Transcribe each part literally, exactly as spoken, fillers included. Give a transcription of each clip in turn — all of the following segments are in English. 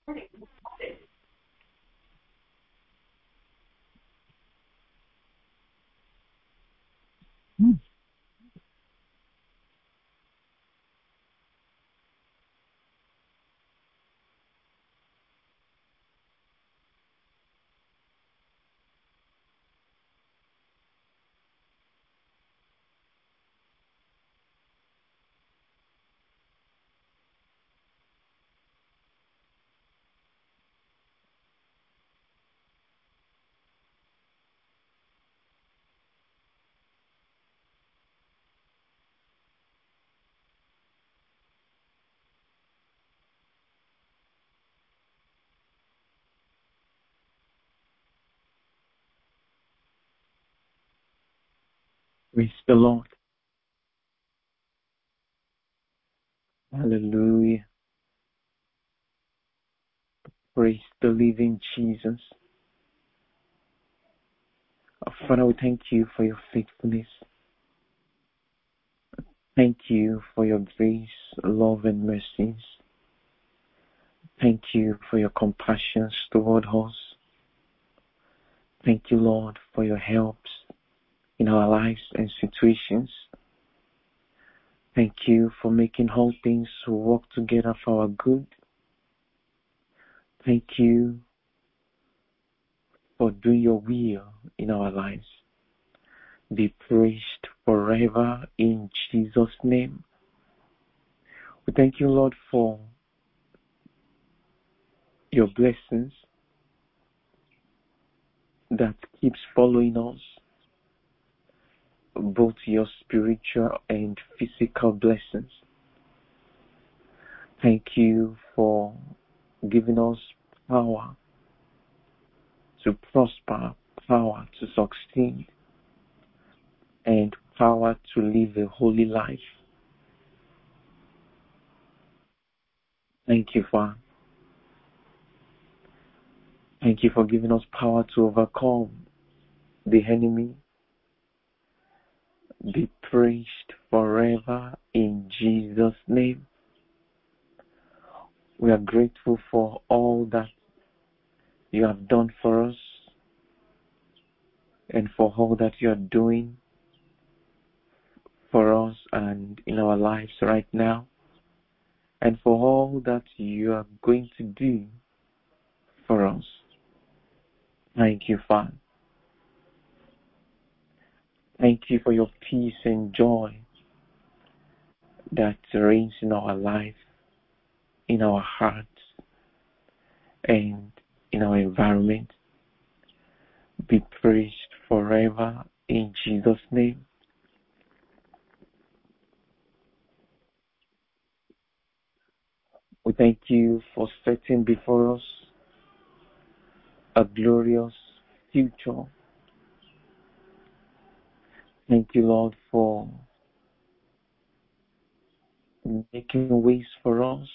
Praise the Lord. Hallelujah. Praise the living Jesus. Our Father, we thank you for your faithfulness. Thank you for your grace, love, and mercies. Thank you for your compassions toward us. Thank you, Lord, for your helps in our lives and situations. Thank you for making all things work together for our good. Thank you for doing your will in our lives. Be praised forever in Jesus' name. We thank you, Lord, for your blessings that keeps following us, both your spiritual and physical blessings. Thank you for giving us power to prosper, power to succeed, and power to live a holy life. Thank you, Father. Thank you for giving us power to overcome the enemy. Be praised forever in Jesus' name. We are grateful for all that you have done for us and for all that you are doing for us and in our lives right now, and for all that you are going to do for us. Thank you, Father. Thank you for your peace and joy that reigns in our life, in our hearts, and in our environment. Be praised forever in Jesus' name. We thank you for setting before us a glorious future. Thank you, Lord, for making ways for us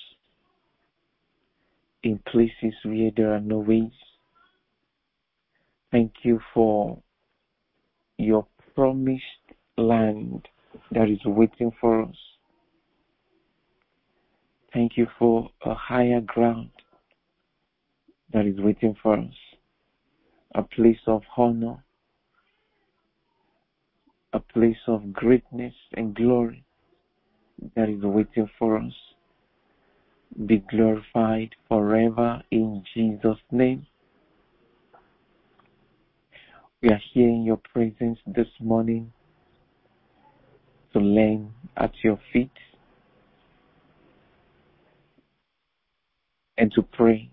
in places where there are no ways. Thank you for your promised land that is waiting for us. Thank you for a higher ground that is waiting for us, a place of honor, a place of greatness and glory that is waiting for us. Be glorified forever in Jesus' name. We are here in your presence this morning to learn at your feet and to pray.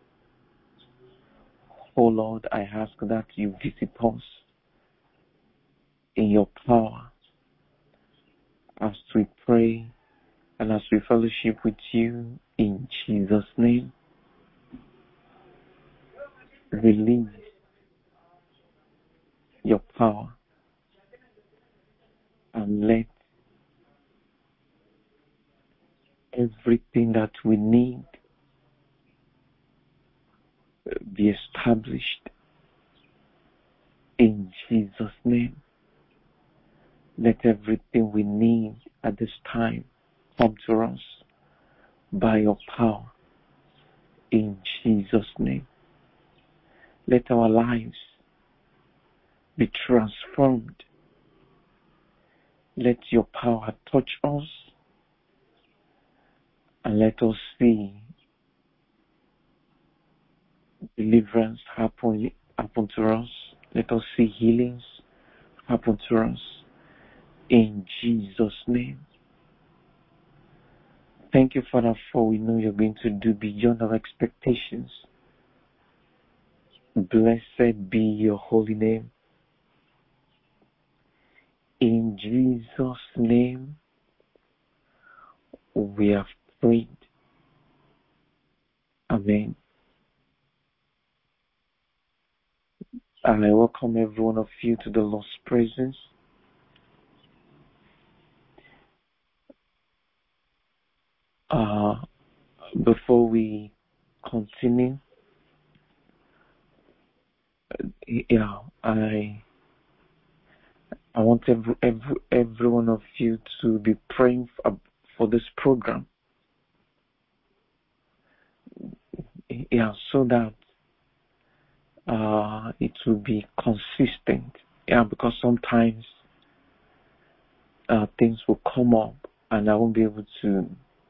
Oh Lord, I ask that you visit us in your power as we pray and as we fellowship with you in Jesus' name. Release your power and let everything that we need be established in Jesus' name. Let everything we need at this time come to us by your power in Jesus' name. Let our lives be transformed. Let your power touch us, and let us see deliverance happen, happen to us. Let us see healings happen to us. In Jesus' name. Thank you, Father, for we know you're going to do beyond our expectations. Blessed be your holy name. In Jesus' name, we have prayed. Amen. I welcome every one of you to the Lord's presence. Uh, before we continue, yeah, I I want every, every every one of you to be praying for, for this program. Yeah, so that uh, it will be consistent. Yeah, because sometimes uh, things will come up and I won't be able to.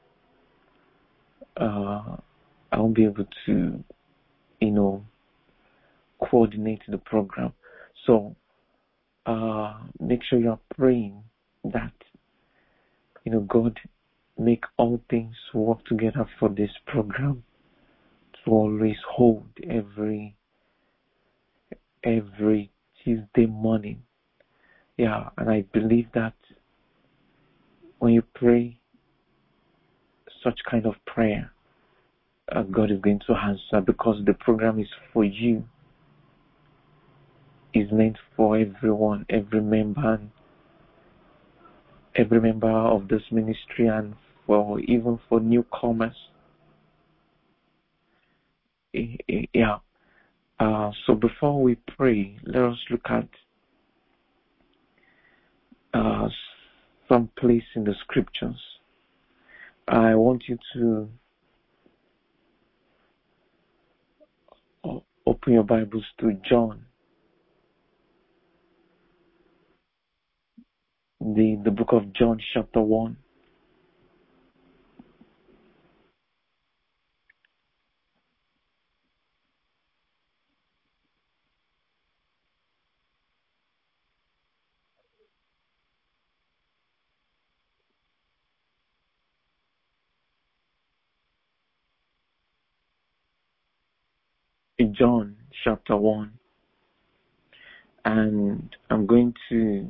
Uh, I won't be able to, you know, coordinate the program. So uh, make sure you are praying that, you know, God make all things work together for this program to always hold every every Tuesday morning. Yeah, and I believe that when you pray such kind of prayer, uh, God is going to answer, because the program is for you. Is meant for everyone, every member, every member of this ministry, and for even for newcomers. Yeah. Uh, so before we pray, let us look at uh, some place in the scriptures. I want you to open your Bibles to John, the, the book of John, chapter one. John, chapter one. And I'm going to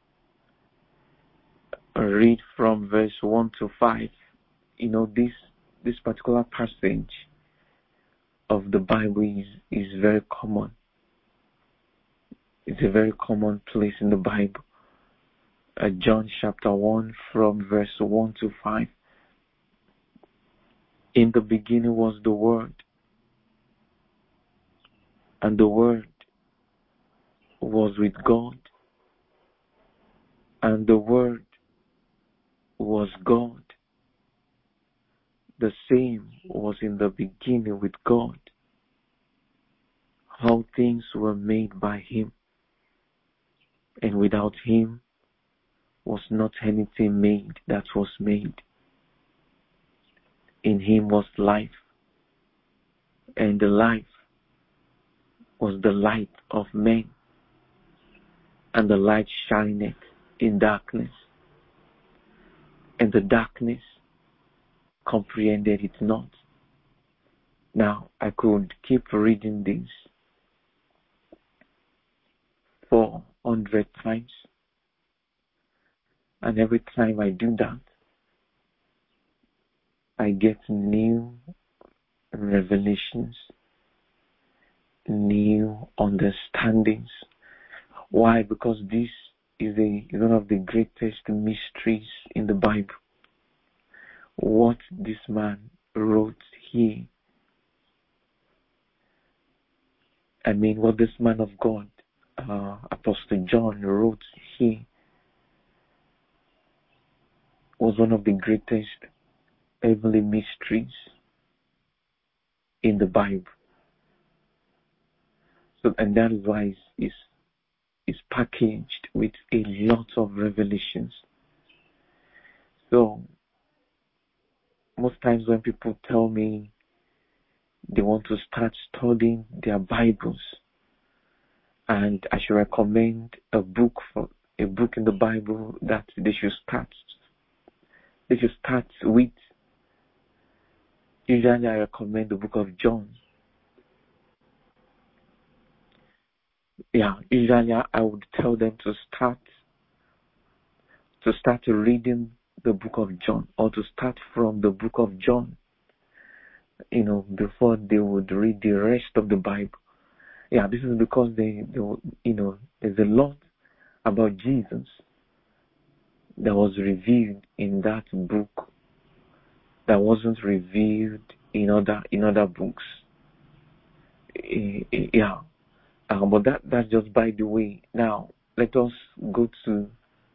read from verse one to five. You know, this this particular passage of the Bible is, is very common. It's a very common place in the Bible. Uh, John chapter one from verse one to five. In the beginning was the Word, and the Word was with God, and the Word was God. The same was in the beginning with God. All things were made by Him, and without Him was not anything made that was made. In Him was life, and the life was the light of men, and the light shineth in darkness, and the darkness comprehended it not. Now, I could keep reading this four hundred times, and every time I do that, I get new revelations, new understandings. Why? Because this is a one of the greatest mysteries in the Bible. What this man wrote here, I mean, what this man of God, uh, Apostle John, wrote here, was one of the greatest heavenly mysteries in the Bible. So, and that is why it's, it's, it's packaged with a lot of revelations. So, most times when people tell me they want to start studying their Bibles, and I should recommend a book for a book in the Bible that they should start. They should start with. Usually, I recommend the book of John. Yeah, usually I would tell them to start to start reading the book of John, or to start from the book of John, you know, before they would read the rest of the Bible. Yeah, this is because they, they you know, there's a lot about Jesus that was revealed in that book that wasn't revealed in other in other books. Yeah, uh, but that that's just by the way. Now let us go to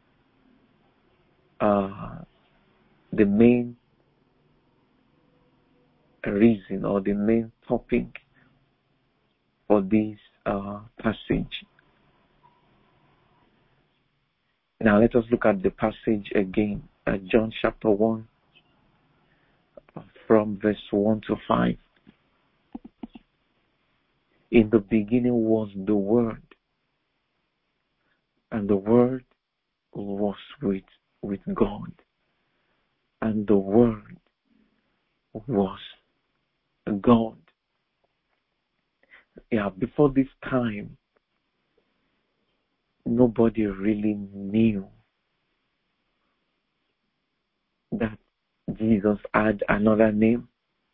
uh, the main reason or the main topic for this uh, passage. Now let us look at the passage again, uh, John chapter one, from verse one to five. In the beginning was the Word, and the Word was with with God, and the Word was God. Yeah, before this time, nobody really knew that Jesus had another name,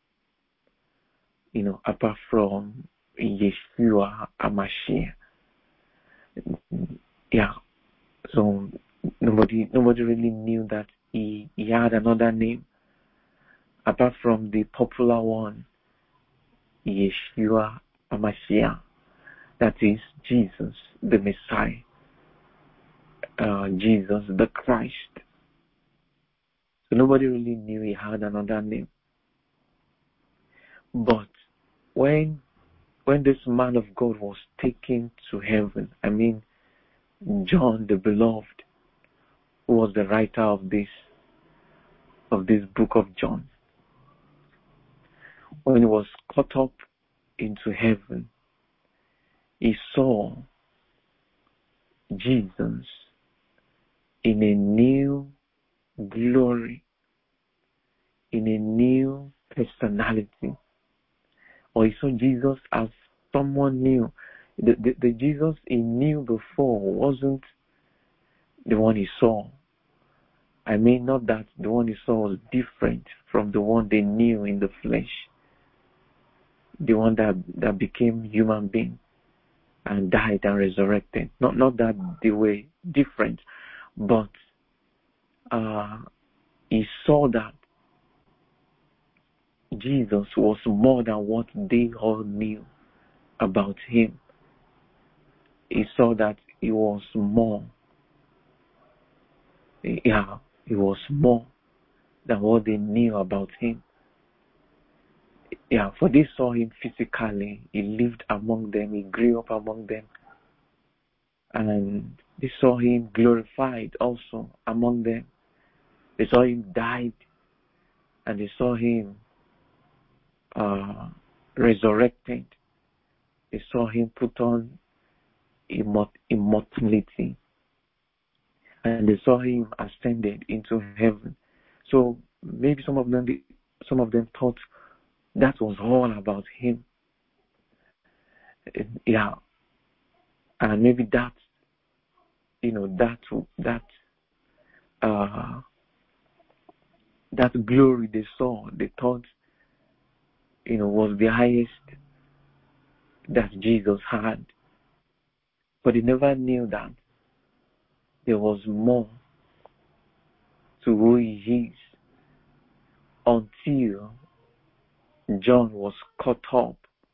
you know, apart from Yeshua HaMashiach. Yeah, so nobody nobody really knew that he, he had another name apart from the popular one, Yeshua HaMashiach, that is Jesus, the Messiah, uh, Jesus, the Christ. So nobody really knew he had another name. But when when this man of God was taken to heaven, I mean, John the Beloved, who was the writer of this of this book of John, when he was caught up into heaven, he saw Jesus in a new glory, in a new personality. Or he saw Jesus as someone new. The, the, the Jesus he knew before wasn't the one he saw. I mean, not that the one he saw was different from the one they knew in the flesh. The one that, that became human being and died and resurrected. Not not that they were different, but uh, he saw that Jesus was more than what they all knew about him. He saw that he was more. Yeah, he was more than what they knew about him. Yeah, for they saw him physically. He lived among them. He grew up among them. And they saw him glorified also among them. They saw him died. And they saw him uh, resurrected. They saw him put on immort- immortality. And they saw him ascended into heaven. So maybe some of them, some of them thought that was all about him. Yeah, and maybe that, you know, that that uh, that glory they saw, they thought, you know, was the highest that Jesus had. But they never knew that there was more to who he is until John was caught up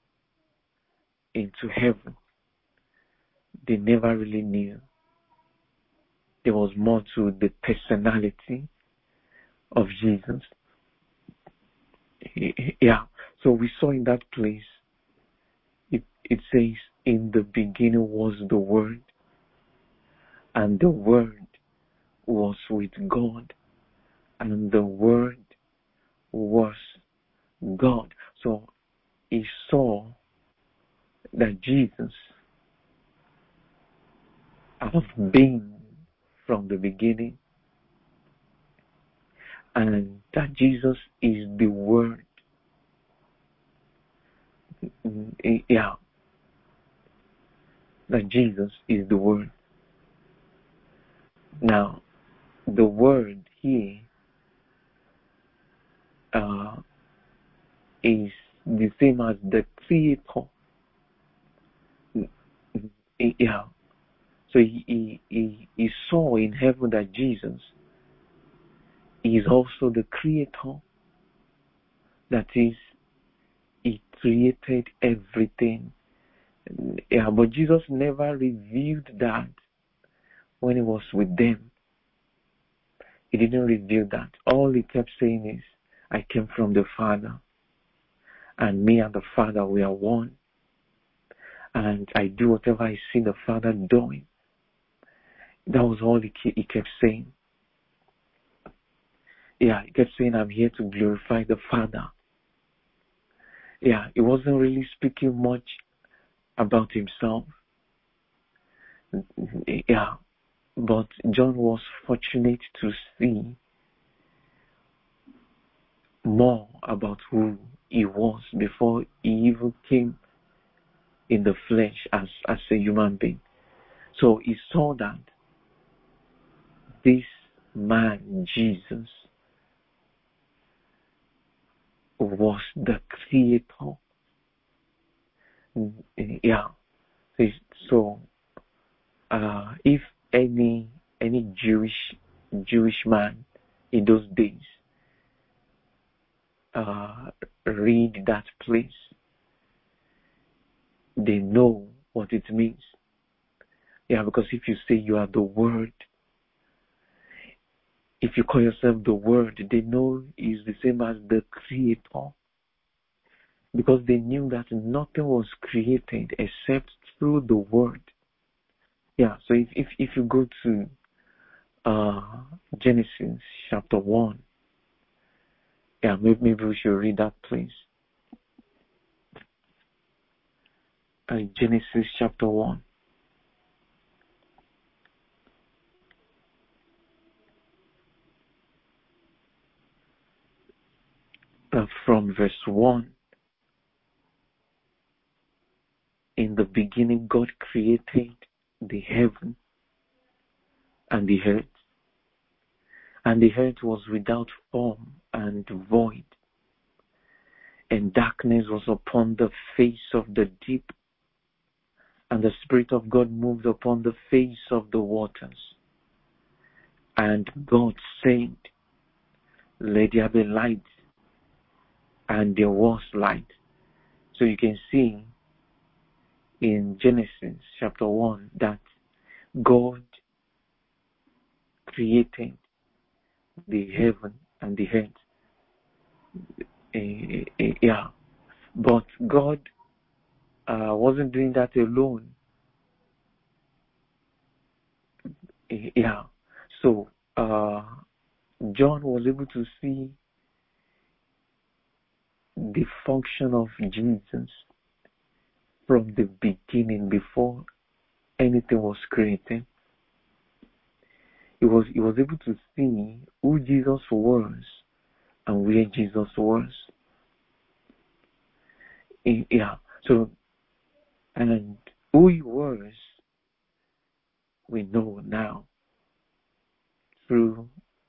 into heaven. They never really knew there was more to the personality of Jesus. Yeah. So we saw in that place, it, it says, in the beginning was the Word, and the Word was with God, and the Word was God. So he saw that Jesus have been from the beginning, and that Jesus is the Word. Yeah, that Jesus is the Word. Now, the Word here uh, is the same as the Creator. Yeah. So he, he, he, he saw in heaven that Jesus is also the Creator. That is, he created everything. Yeah, but Jesus never revealed that when he was with them. He didn't reveal that. All he kept saying is, I came from the Father, and me and the Father, we are one. And I do whatever I see the Father doing. That was all he, he kept saying. Yeah, he kept saying, I'm here to glorify the Father. Yeah, he wasn't really speaking much about himself. Yeah, but John was fortunate to see more about who he was before he even came in the flesh as, as a human being. So he saw that this man, Jesus, was the Creator. Yeah. So, uh, if any any Jewish Jewish man in those days uh, read that place, they know what it means. Yeah, because if you say you are the Word, if you call yourself the Word, they know it's the same as the Creator. Because they knew that nothing was created except through the Word. Yeah, so if if, if you go to uh, Genesis chapter one, yeah, maybe, maybe we should read that place. Uh, Genesis chapter one. Uh, from verse one. In the beginning, God created the heaven and the earth, and the earth was without form and void, and darkness was upon the face of the deep, and the Spirit of God moved upon the face of the waters. And God said, let there be light, and there was light. So you can see in Genesis chapter one that God created the heaven and the earth. Uh, uh, yeah, but God uh, wasn't doing that alone. Uh, yeah, so uh, John was able to see the function of Jesus from the beginning, before anything was created. He was he was able to see who Jesus was and where Jesus was. Uh, yeah, so and who he was, we know now through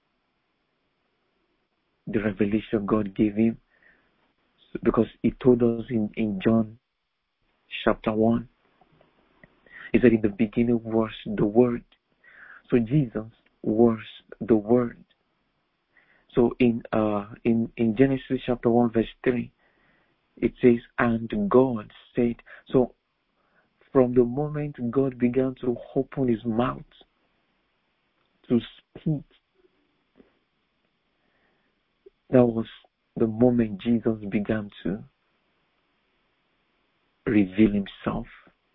the revelation God gave him, because he told us in, in John chapter one, he said in the beginning was the Word. So Jesus was the Word. So in uh in, in Genesis chapter one verse three, it says, and God said, so from the moment God began to open his mouth to speak, that was the moment Jesus began to reveal himself.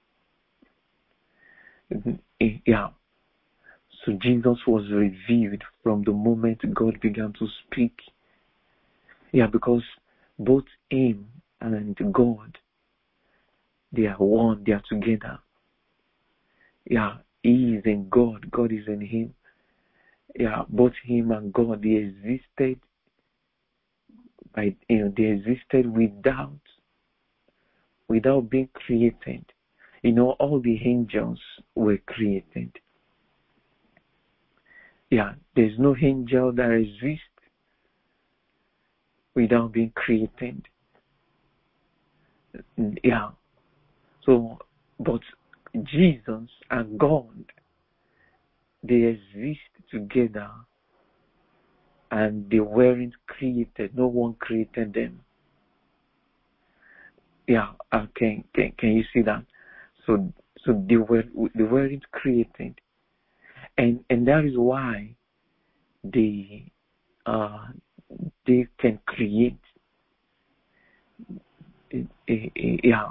Yeah. So Jesus was revealed from the moment God began to speak. Yeah, because both him and God, they are one, they are together. Yeah, he is in God, God is in him. Yeah, both him and God, they existed by, you know, they existed without, without being created. You know, all the angels were created. Yeah, there's no angel that exists without being created. Yeah. So, but Jesus and God, they exist together and they weren't created. No one created them. Yeah, uh, can, can can you see that? So so they were they weren't created, and and that is why they uh they can create. Uh, uh, yeah,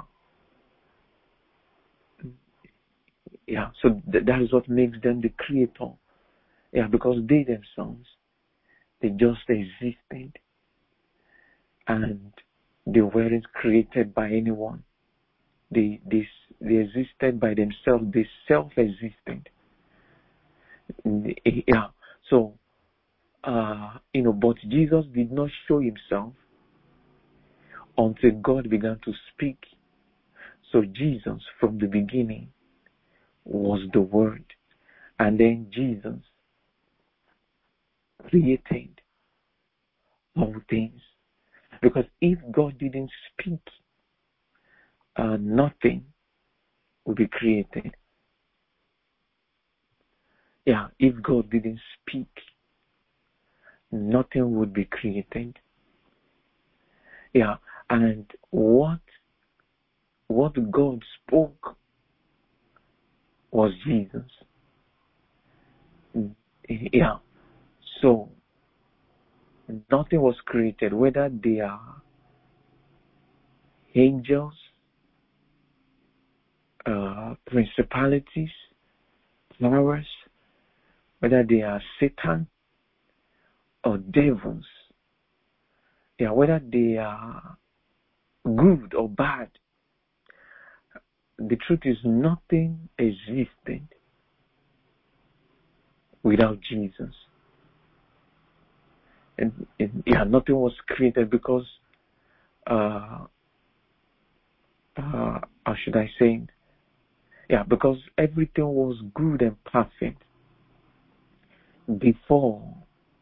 yeah. So th- that is what makes them the creator. Yeah, because they themselves, they just existed, and they weren't created by anyone. They they they existed by themselves. They self-existed. Yeah. So, uh, you know, but Jesus did not show himself until God began to speak. So Jesus, from the beginning, was the Word, and then Jesus created all things. Because if God didn't speak, uh, nothing would be created. Yeah, if God didn't speak, nothing would be created. Yeah, and what what God spoke was Jesus. Yeah, so nothing was created, whether they are angels, uh, principalities, powers, whether they are Satan or devils, yeah, whether they are good or bad. The truth is, nothing existed without Jesus. And, and yeah, nothing was created because, uh, uh, how should I say it? Yeah, because everything was good and perfect before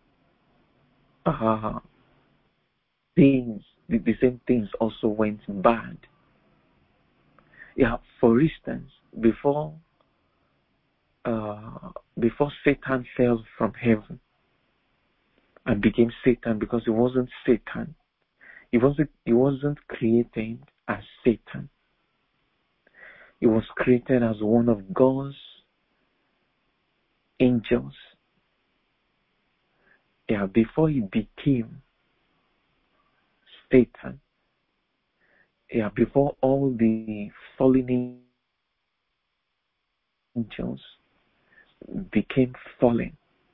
uh, things, the, the same things also went bad. Yeah, for instance, before uh, before Satan fell from heaven and became Satan, because he wasn't Satan, he wasn't he wasn't created as Satan. He was created as one of God's angels. Yeah, before he became Satan. Yeah, before all the fallen angels became fallen,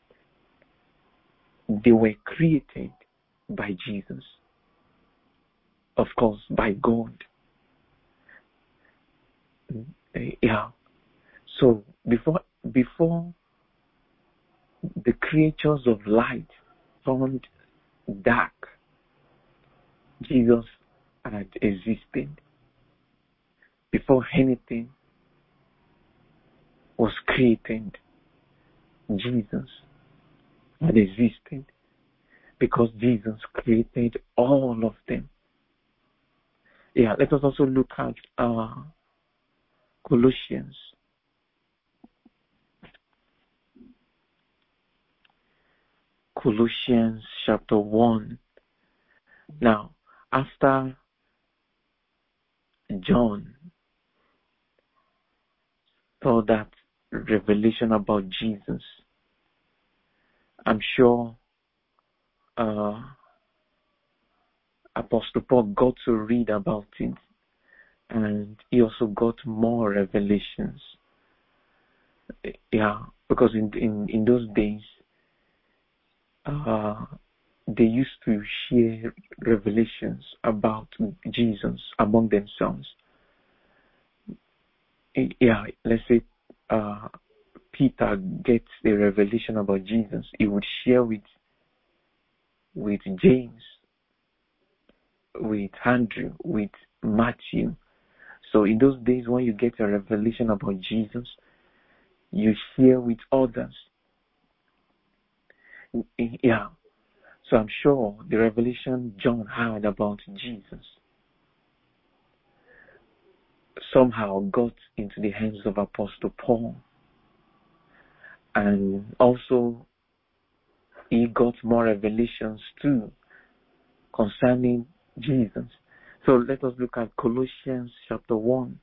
they were created by Jesus. Of course, by God. Yeah. So before before the creatures of light turned dark, Jesus had existed. Before anything was created, Jesus had existed, because Jesus created all of them. Yeah, let us also look at uh, Colossians. Colossians chapter one. Now, after John saw that revelation about Jesus, I'm sure uh, Apostle Paul got to read about it. and he also got more revelations. Yeah, because in in, in those days, uh, they used to share revelations about Jesus among themselves. Yeah, let's say uh, Peter gets a revelation about Jesus, he would share with with James, with Andrew, with Matthew. So in those days, when you get a revelation about Jesus, you share with others. Yeah. So I'm sure the revelation John had about Jesus somehow got into the hands of Apostle Paul. And also, he got more revelations too concerning Jesus. So let us look at Colossians chapter one.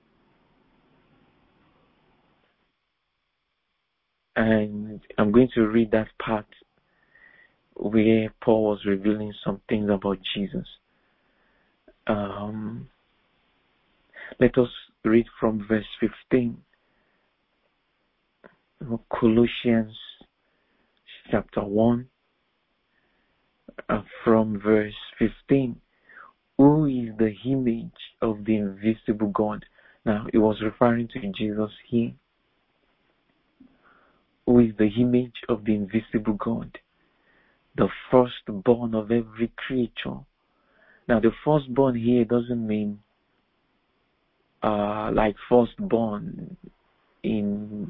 And I'm going to read that part where Paul was revealing some things about Jesus. Um, let us read from verse fifteen. Colossians chapter one, uh, from verse fifteen. Who is the image of the invisible God? Now, it was referring to Jesus here. Who is the image of the invisible God? The firstborn of every creature. Now, the firstborn here doesn't mean uh, like firstborn in,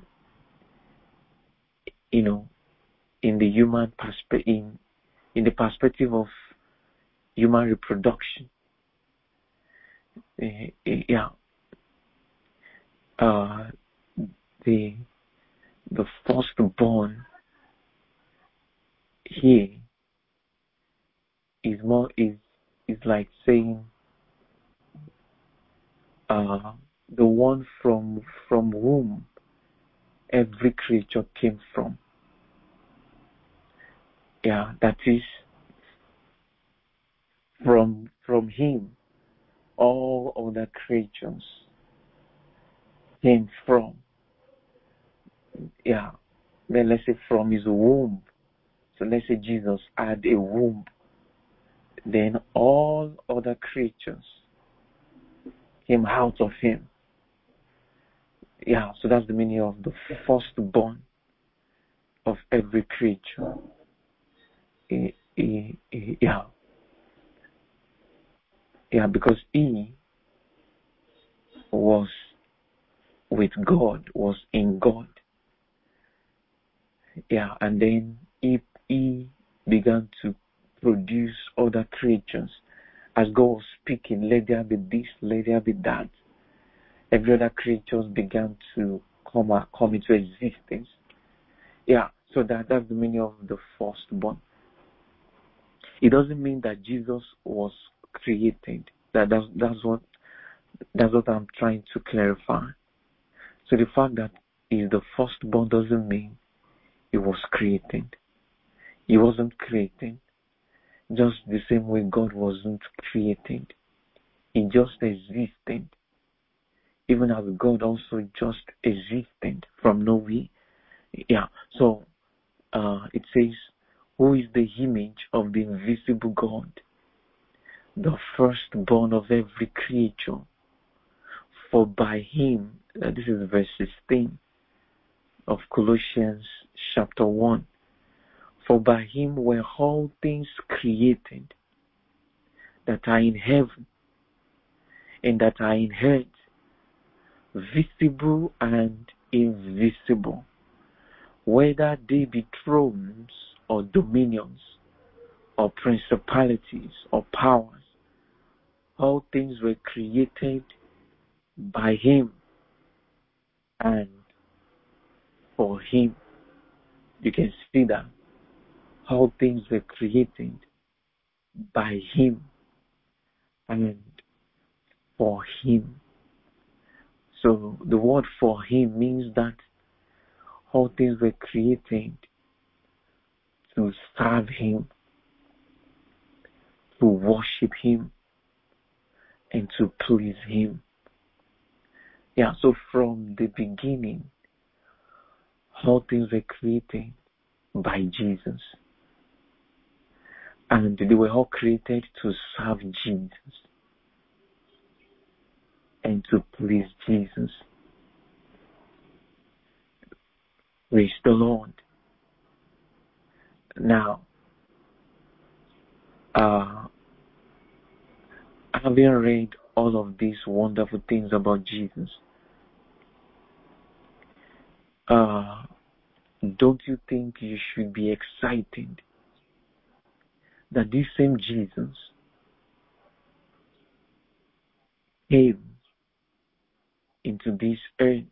you know, in the human perspective, in, in the perspective of human reproduction. Uh, yeah. Uh, the the firstborn here is more is is like saying uh the one from from whom every creature came from. Yeah, that is from from him all other creatures came from. Yeah. Then let's say from his womb. So let's say Jesus had a womb. Then all other creatures came out of him. Yeah, so that's the meaning of the firstborn of every creature. Eh, eh, eh, yeah. Yeah, because he was with God, was in God. Yeah, and then he, he began to produce other creatures. As God was speaking, let there be this, let there be that. Every other creatures began to come uh, come into existence. Yeah, so that, that's the meaning of the firstborn. It doesn't mean that Jesus was created. That that's, that's what that's what I'm trying to clarify. So the fact that he's the firstborn doesn't mean he was created. He wasn't created. Just the same way God wasn't created. He just existed. Even as God also just existed from nowhere. Yeah. So uh, it says, who is the image of the invisible God? The firstborn of every creature. For by him, uh, this is verse sixteen of Colossians chapter one. For by him were all things created that are in heaven and that are in earth, visible and invisible, whether they be thrones or dominions or principalities or powers. All things were created by him and for him. You can see that all things were created by him and for him. So the word for him means that all things were created to serve him, to worship him, and to please Him. Yeah, so from the beginning, all things were created by Jesus. And they were all created to serve Jesus and to please Jesus. Praise the Lord. Now, uh, having read all of these wonderful things about Jesus, uh, don't you think you should be excited that this same Jesus came into this earth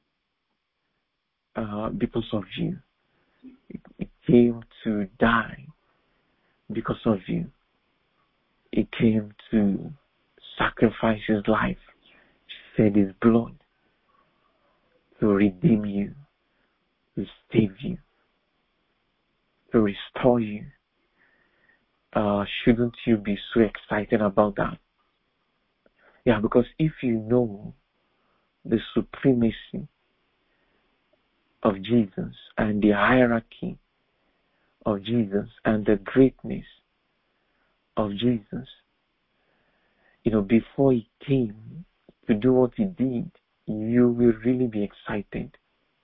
uh, because of you? He came to die because of you. He came to sacrifice His life, shed His blood to redeem you, to save you, to restore you. Uh, shouldn't you be so excited about that? Yeah, because if you know the supremacy of Jesus and the hierarchy of Jesus and the greatness of Jesus, you know, before He came to do what He did, you will really be excited.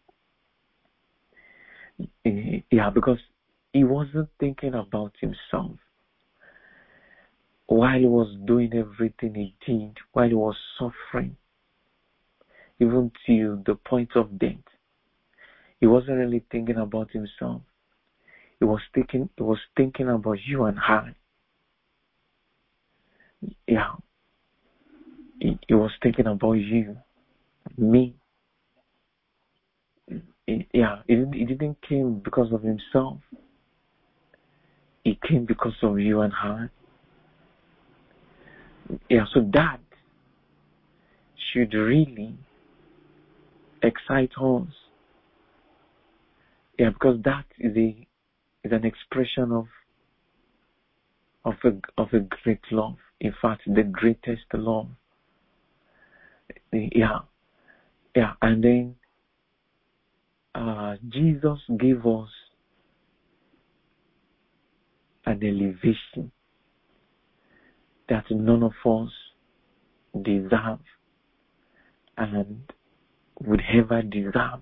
Yeah, because He wasn't thinking about Himself while He was doing everything He did, while He was suffering, even to the point of death. He wasn't really thinking about Himself. He was thinking, he was thinking about you and I. Yeah. He, he was thinking about you, me. He, yeah. He didn't, he didn't came because of Himself. He came because of you and I. Yeah. So that should really excite us. Yeah, because that is a is an expression of of a of a great love. In fact, the greatest love. Yeah, yeah, and then uh, Jesus gave us an elevation that none of us deserve and would ever deserve.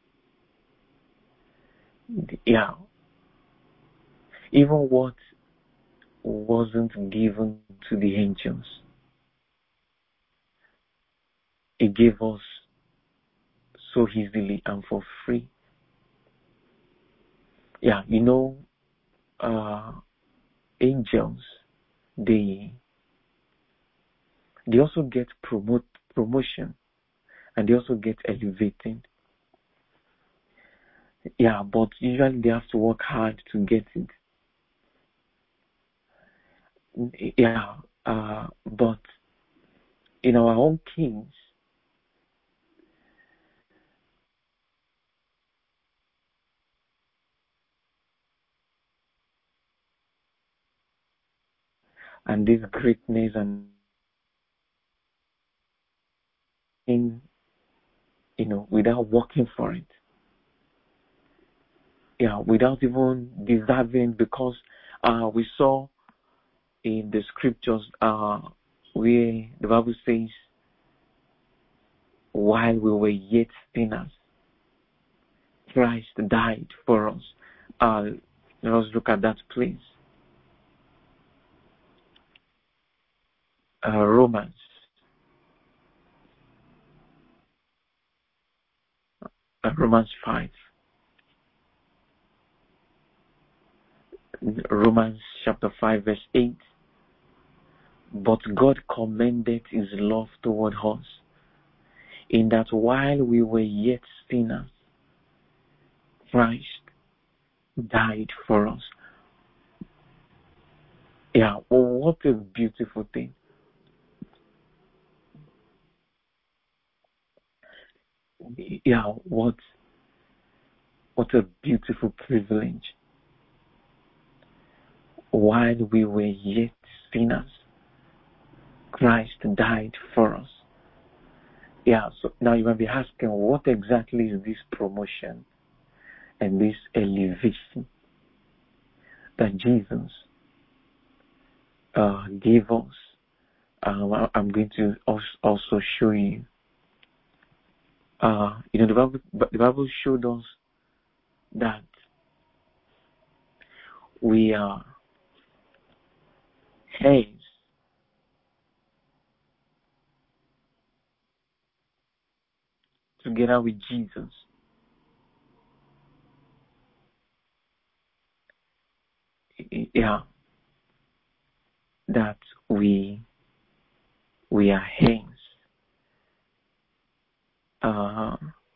Yeah, even what wasn't given to the angels, He gave us so easily and for free. Yeah, you know, uh, angels, they they also get promote promotion and they also get elevated. Yeah, but usually they have to work hard to get it. Yeah, uh, but in our own case, and this greatness and in you know without working for it. Yeah, without even deserving, because uh, we saw in the scriptures uh, where the Bible says, while we were yet sinners, Christ died for us. Uh, let us look at that, please. Uh, Romans. Uh, Romans five. Romans chapter five, verse eight. But God commended His love toward us, in that while we were yet sinners, Christ died for us. Yeah, well, what a beautiful thing. Yeah, what what a beautiful privilege. While we were yet sinners, Christ died for us. Yeah, so now you might be asking, what exactly is this promotion and this elevation that Jesus uh, gave us? Um, I'm going to also show you. Uh, you know, the Bible, the Bible showed us that we are heirs together with Jesus. Yeah, that we we are heirs. Uh,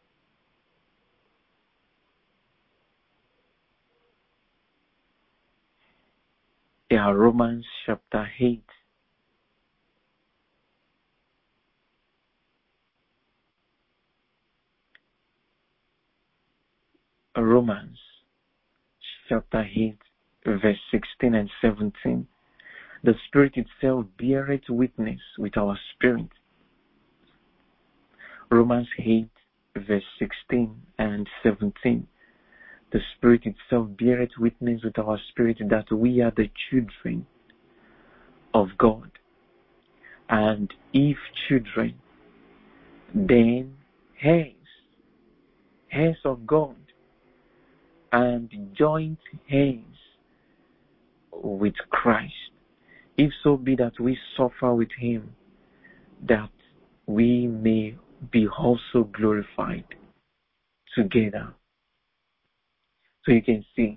yeah, Romans chapter eight. Romans chapter eight, verse sixteen and seventeen. The Spirit itself beareth witness with our spirit. Romans eight, verse sixteen and seventeen. The Spirit itself beareth witness with our spirit that we are the children of God. And if children, then heirs, heirs of God, and joint heirs with Christ. If so be that we suffer with him, that we may be also glorified together. So you can see,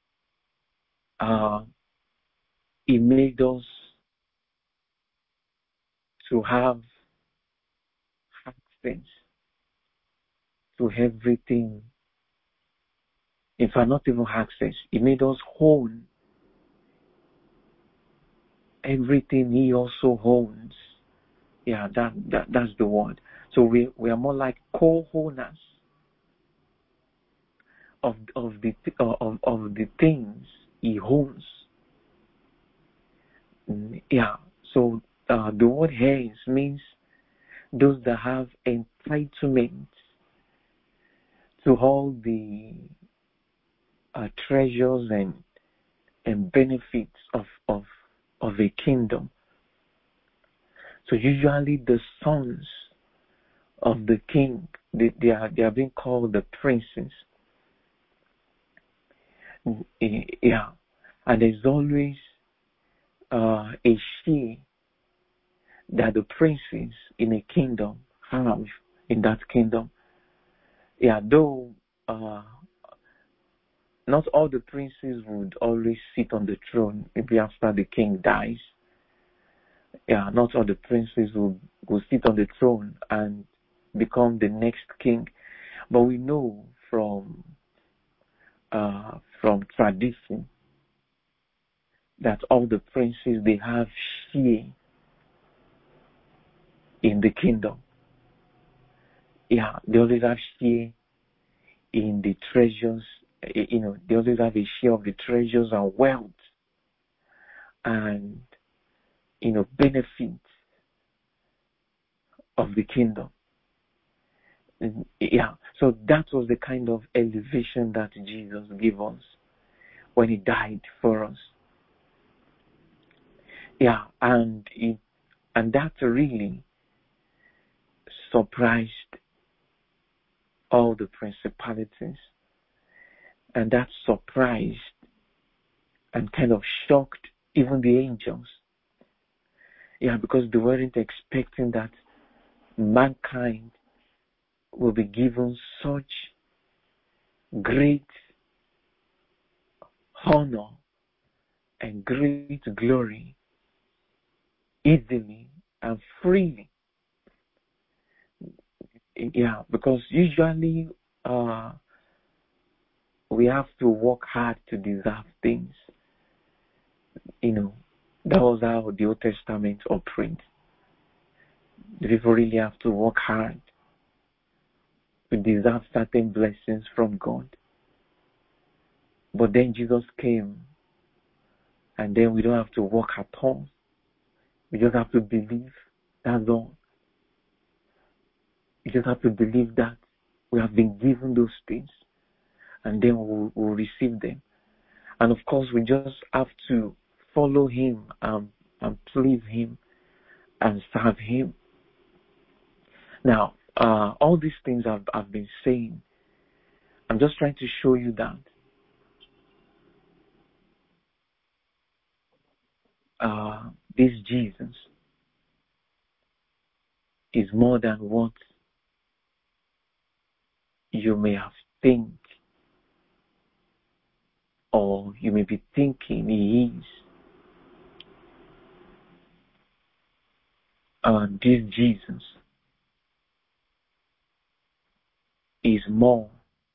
uh, he made us to have access to everything. In fact, not even access. He made us own everything he also owns. Yeah, that, that that's the word. So we we are more like co-owners of of the of of the things he owns. Yeah. So uh, the word heirs means those that have entitlement to all the uh, treasures and and benefits of of of a kingdom. So usually the sons of the king, they, they are they are being called the princes. Yeah, and there's always uh, a share that the princes in a kingdom have in that kingdom. Yeah, though uh, not all the princes would always sit on the throne maybe after the king dies. Yeah, not all the princes will, will sit on the throne and become the next king. But we know from uh, from tradition that all the princes, they have share in the kingdom. Yeah, they always have share in the treasures. You know, they always have a share of the treasures and wealth and, you know, benefits of the kingdom. Yeah, so that was the kind of elevation that Jesus gave us when he died for us. Yeah, and it, and that really surprised all the principalities, and that surprised and kind of shocked even the angels. Yeah, because they weren't expecting that mankind will be given such great honor and great glory easily and freely. Yeah, because usually uh, we have to work hard to deserve things. You know, that was how the Old Testament operates. The people really have to work hard to deserve certain blessings from God. But then Jesus came, and then we don't have to work at all. We just have to believe. That's all. We just have to believe that we have been given those things, and then we'll, we'll receive them. And of course, we just have to follow Him and, and please Him and serve Him. Now, uh, all these things I've, I've been saying, I'm just trying to show you that uh, this Jesus is more than what you may have think or you may be thinking He is. Uh, this Jesus is more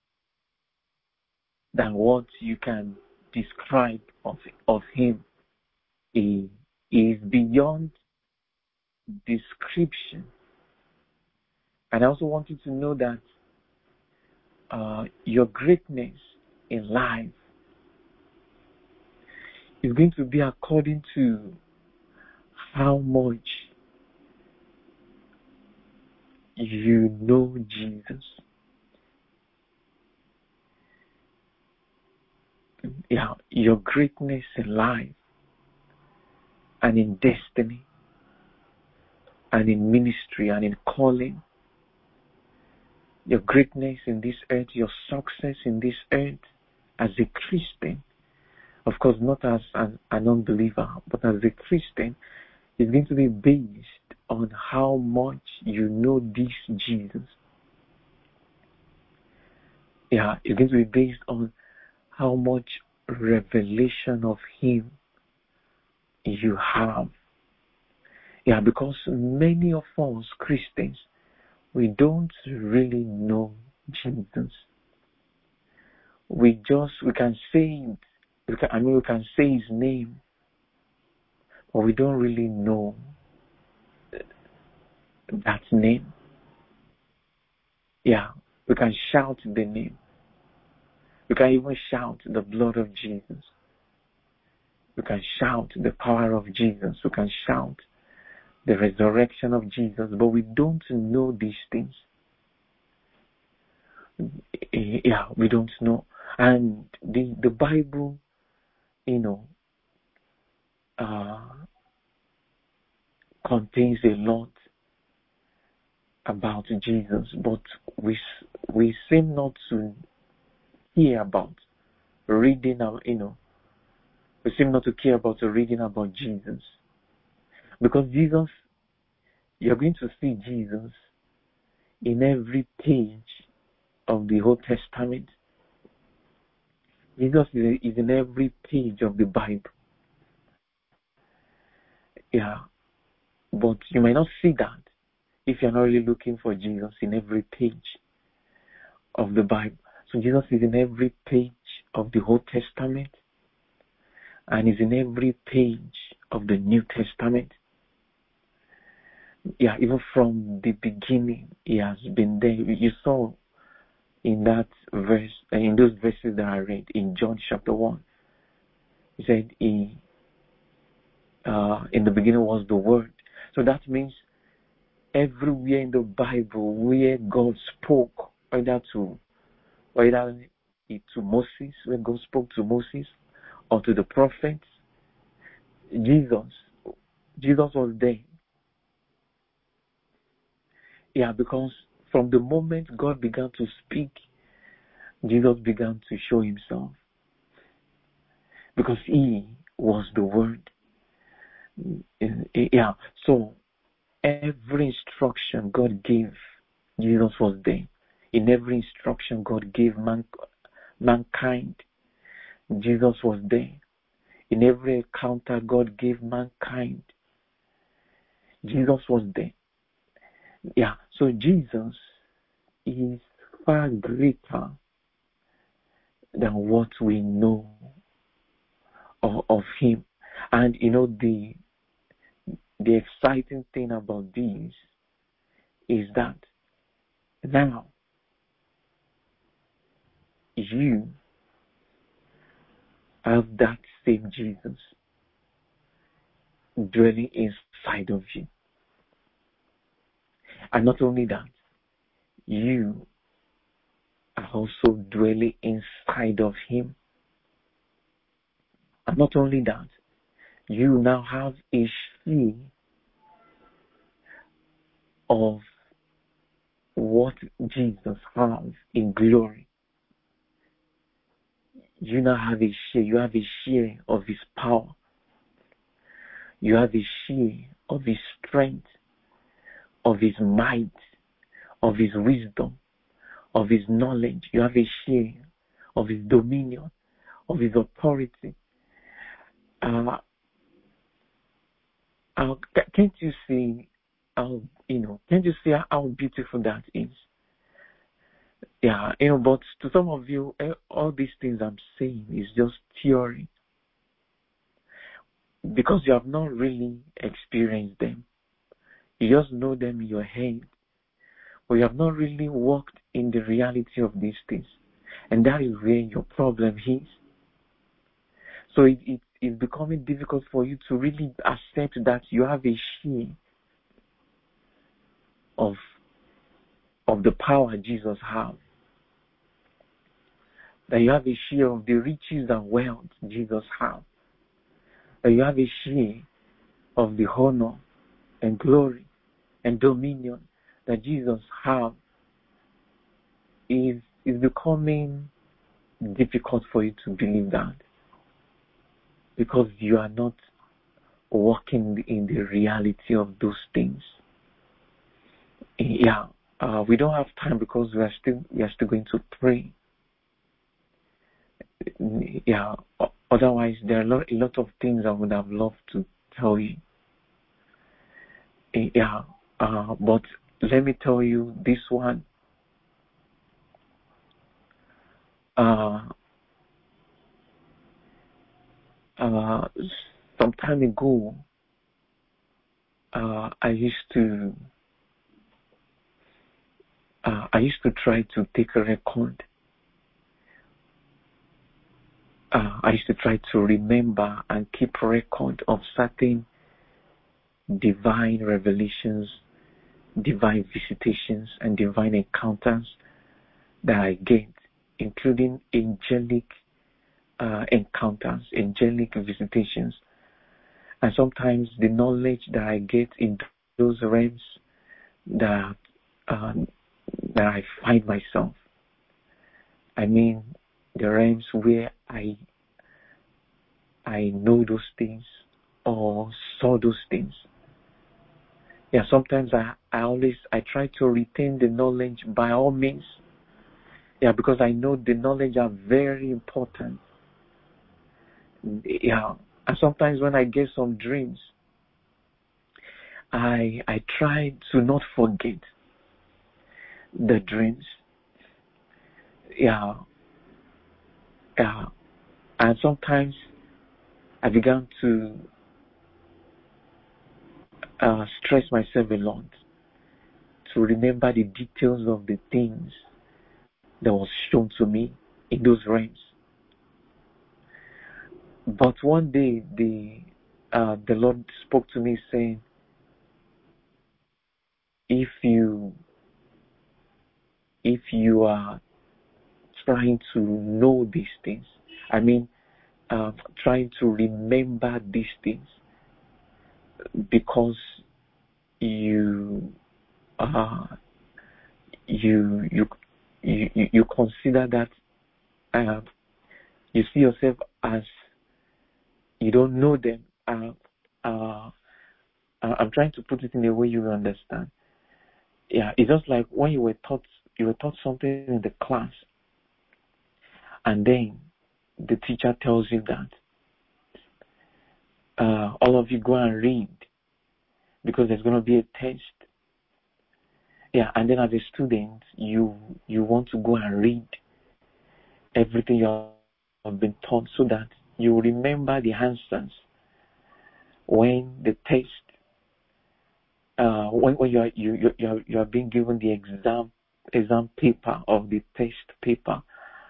than what you can describe of, of Him. He is beyond description. And I also want you to know that uh, your greatness in life is going to be according to how much you know Jesus. Yeah, your greatness in life and in destiny and in ministry and in calling, your greatness in this earth, your success in this earth as a Christian, of course not as an, an unbeliever, but as a Christian, is going to be based on how much you know this Jesus. Yeah, it's going to be based on how much revelation of Him you have. Yeah, because many of us Christians, we don't really know Jesus. We just, we can say it, we can, I mean, we can say His name, but we don't really know that name. Yeah, we can shout the name. We can even shout the blood of Jesus. We can shout the power of Jesus. We can shout the resurrection of Jesus, but we don't know these things. Yeah, we don't know. And the, the Bible, you know, uh, contains a lot about Jesus, but we we seem not to hear about reading about, you know, we seem not to care about reading about Jesus. Because Jesus, you're going to see Jesus in every page of the Old Testament. Jesus is in every page of the Bible. Yeah, but you might not see that if you're not really looking for Jesus in every page of the Bible. So Jesus is in every page of the Old Testament and is in every page of the New Testament. Yeah, even from the beginning, He has been there. You saw in that verse, in those verses that I read in John chapter one, He said, He, uh, in the beginning was the Word. So that means everywhere in the Bible where God spoke, either to, either to Moses, where God spoke to Moses, or to the prophets, Jesus, Jesus was there. Yeah, because from the moment God began to speak, Jesus began to show Himself. Because He was the Word. Yeah, so every instruction God gave, Jesus was there. In every instruction God gave man, mankind, Jesus was there. In every encounter God gave mankind, Jesus was there. Yeah, so Jesus is far greater than what we know of, of Him. And you know, the the exciting thing about this is that now you have that same Jesus. dwelling inside of you. And not only that, you are also dwelling inside of him. And not only that, you now have a share of what Jesus has in glory. You now have a share. You have a share of his power. You have a share of his strength, of his might, of his wisdom, of his knowledge. You have a share of his dominion, of his authority. Uh, uh, can't you see how, you know, can't you see how beautiful that is? Yeah, you know, but to some of you, all these things I'm saying is just theory, because you have not really experienced them. You just know them in your head, but you have not really walked in the reality of these things. And that is where your problem is. So it, it is becoming difficult for you to really accept that you have a share of, of the power Jesus has. That you have a share of the riches and wealth Jesus has. That you have a share of the honor and glory and dominion that Jesus has. Is is becoming difficult for you to believe that, because you are not walking in the reality of those things. Yeah, uh, we don't have time because we are still we are still going to pray. Yeah, otherwise there are a lot, a lot of things I would have loved to tell you. Yeah, uh, but let me tell you this one. Uh, uh, some time ago, uh, I used to, uh, I used to try to take a record. Uh, I used to try to remember and keep record of certain divine revelations, divine visitations, and divine encounters that I get, including angelic uh, encounters, angelic visitations, and sometimes the knowledge that I get in those realms that uh, that I find myself. I mean, the realms where I I know those things or saw those things. Yeah, sometimes I, I always I try to retain the knowledge by all means. Yeah, because I know the knowledge are very important. Yeah, and sometimes when I get some dreams, I I try to not forget the dreams. Yeah, yeah, and sometimes I began to uh, stress myself a lot to remember the details of the things that was shown to me in those realms. But one day, the uh, the Lord spoke to me saying, if you if you are trying to know these things, I mean, uh, trying to remember these things, because you uh, you you you you consider that uh, you see yourself as you don't know them. Uh, uh, I'm trying to put it in a way you will understand. Yeah, it's just like when you were taught you were taught something in the class, and then the teacher tells you that uh, all of you go and read because there's going to be a test. Yeah, and then as a student, you you want to go and read everything you have been taught so that you remember the answers when the test, uh, when, when you are you you you are, you are being given the exam exam paper of the test paper.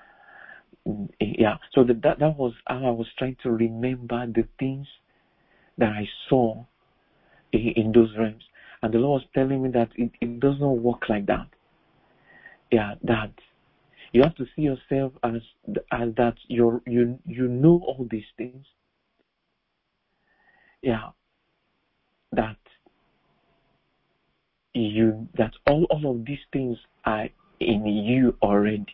Yeah, so the, that that was how I was trying to remember the things that I saw in, in those realms. And the Lord was telling me that it, it does not work like that. Yeah, that you have to see yourself as, as that you're, you you know all these things. Yeah, that you that all, all of these things are in you already.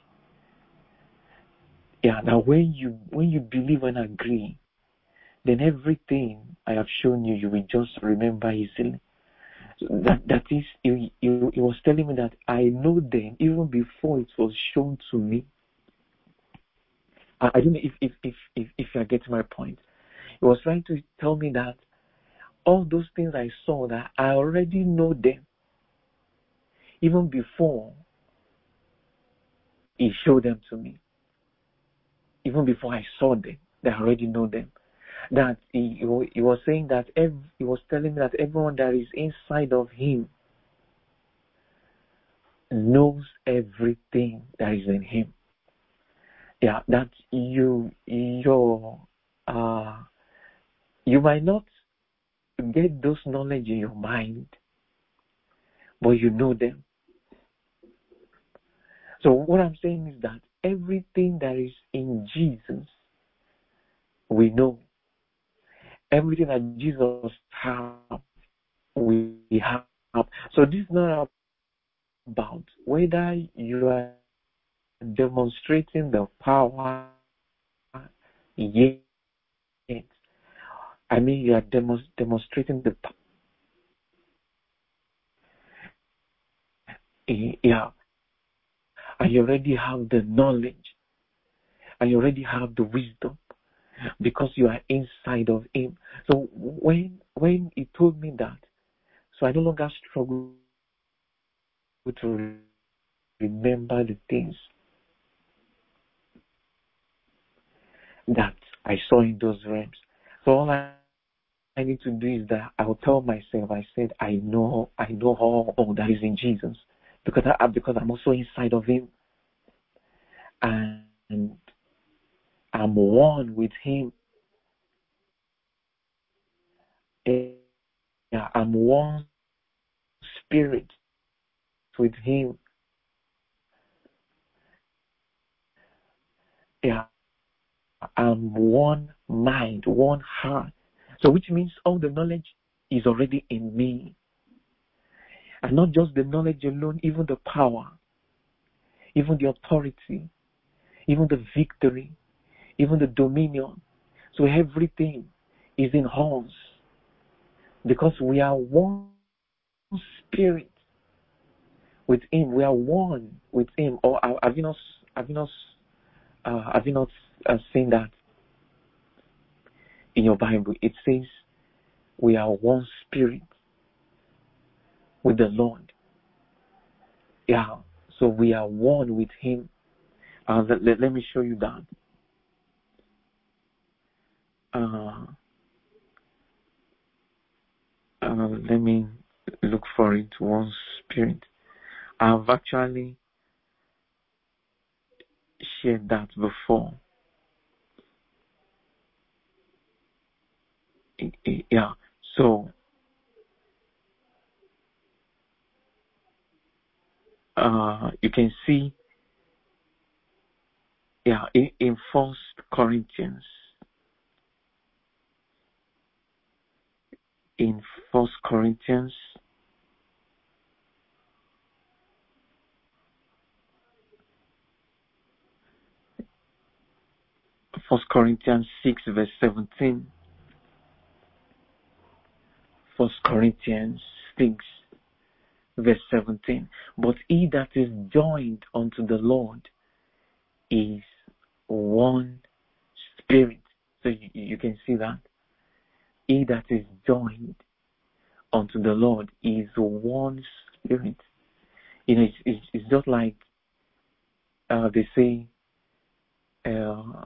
Yeah, now when you when you believe and agree, then everything I have shown you, you will just remember easily. So that that is, he, he, he was telling me that I know them even before it was shown to me. I, I don't know if if if if, if you are getting my point. He was trying to tell me that all those things I saw, that I already know them even before he showed them to me. Even before I saw them, that I already know them. That he, he was saying that every, he was telling me that everyone that is inside of him knows everything that is in him. Yeah, that you your uh you might not get those knowledge in your mind, but you know them. So what I'm saying is that everything that is in Jesus, we know. Everything that Jesus has, we have. So this is not about whether you are demonstrating the power yet. I mean, you are demo- demonstrating the power. Yeah, and you already have the knowledge, and you already have the wisdom, because you are inside of him. So when when he told me that, so I no longer struggle to remember the things that I saw in those realms. So all I, I need to do is that I will tell myself, I said, I know, I know all, all that is in Jesus, because I because I'm also inside of him, and I'm one with him. Yeah, I'm one spirit with him. Yeah, I'm one mind, one heart. So which means all the knowledge is already in me. And not just the knowledge alone, even the power, even the authority, even the victory, even the dominion. So everything is in us, because we are one spirit with him. We are one with him. Or have you not, have you not, uh, have you not uh, seen that in your Bible? It says we are one spirit with the Lord. Yeah. So we are one with him. Uh, let, let, let me show you that. Uh, uh, let me look for it. One spirit. I've actually shared that before. Yeah. So uh, you can see, yeah, in, in First Corinthians, in First Corinthians, First Corinthians six verse seventeen. First Corinthians six verse seventeen. But he that is joined unto the Lord is one spirit. So you, you can see that. He that is joined unto the Lord is one spirit. You know, it's, it's, it's just like uh, they say, uh,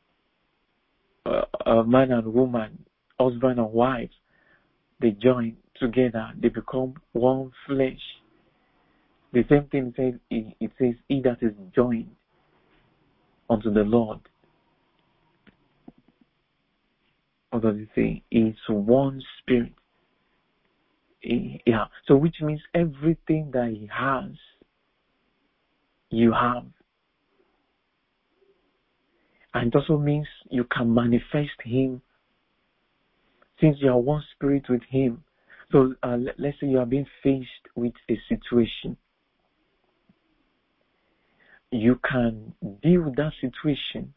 a, a man and woman, husband and wife, they join together, they become one flesh. The same thing says, it, it says, he that is joined unto the Lord what does it say? It's one spirit. Yeah. So which means everything that he has, you have. And it also means you can manifest him since you are one spirit with him. So uh, let, let's say you are being faced with a situation. You can deal with that situation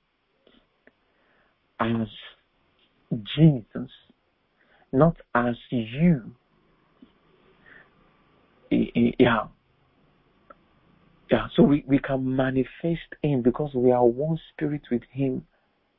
as Jesus, not as you. Yeah. Yeah. So we, we can manifest him because we are one spirit with him.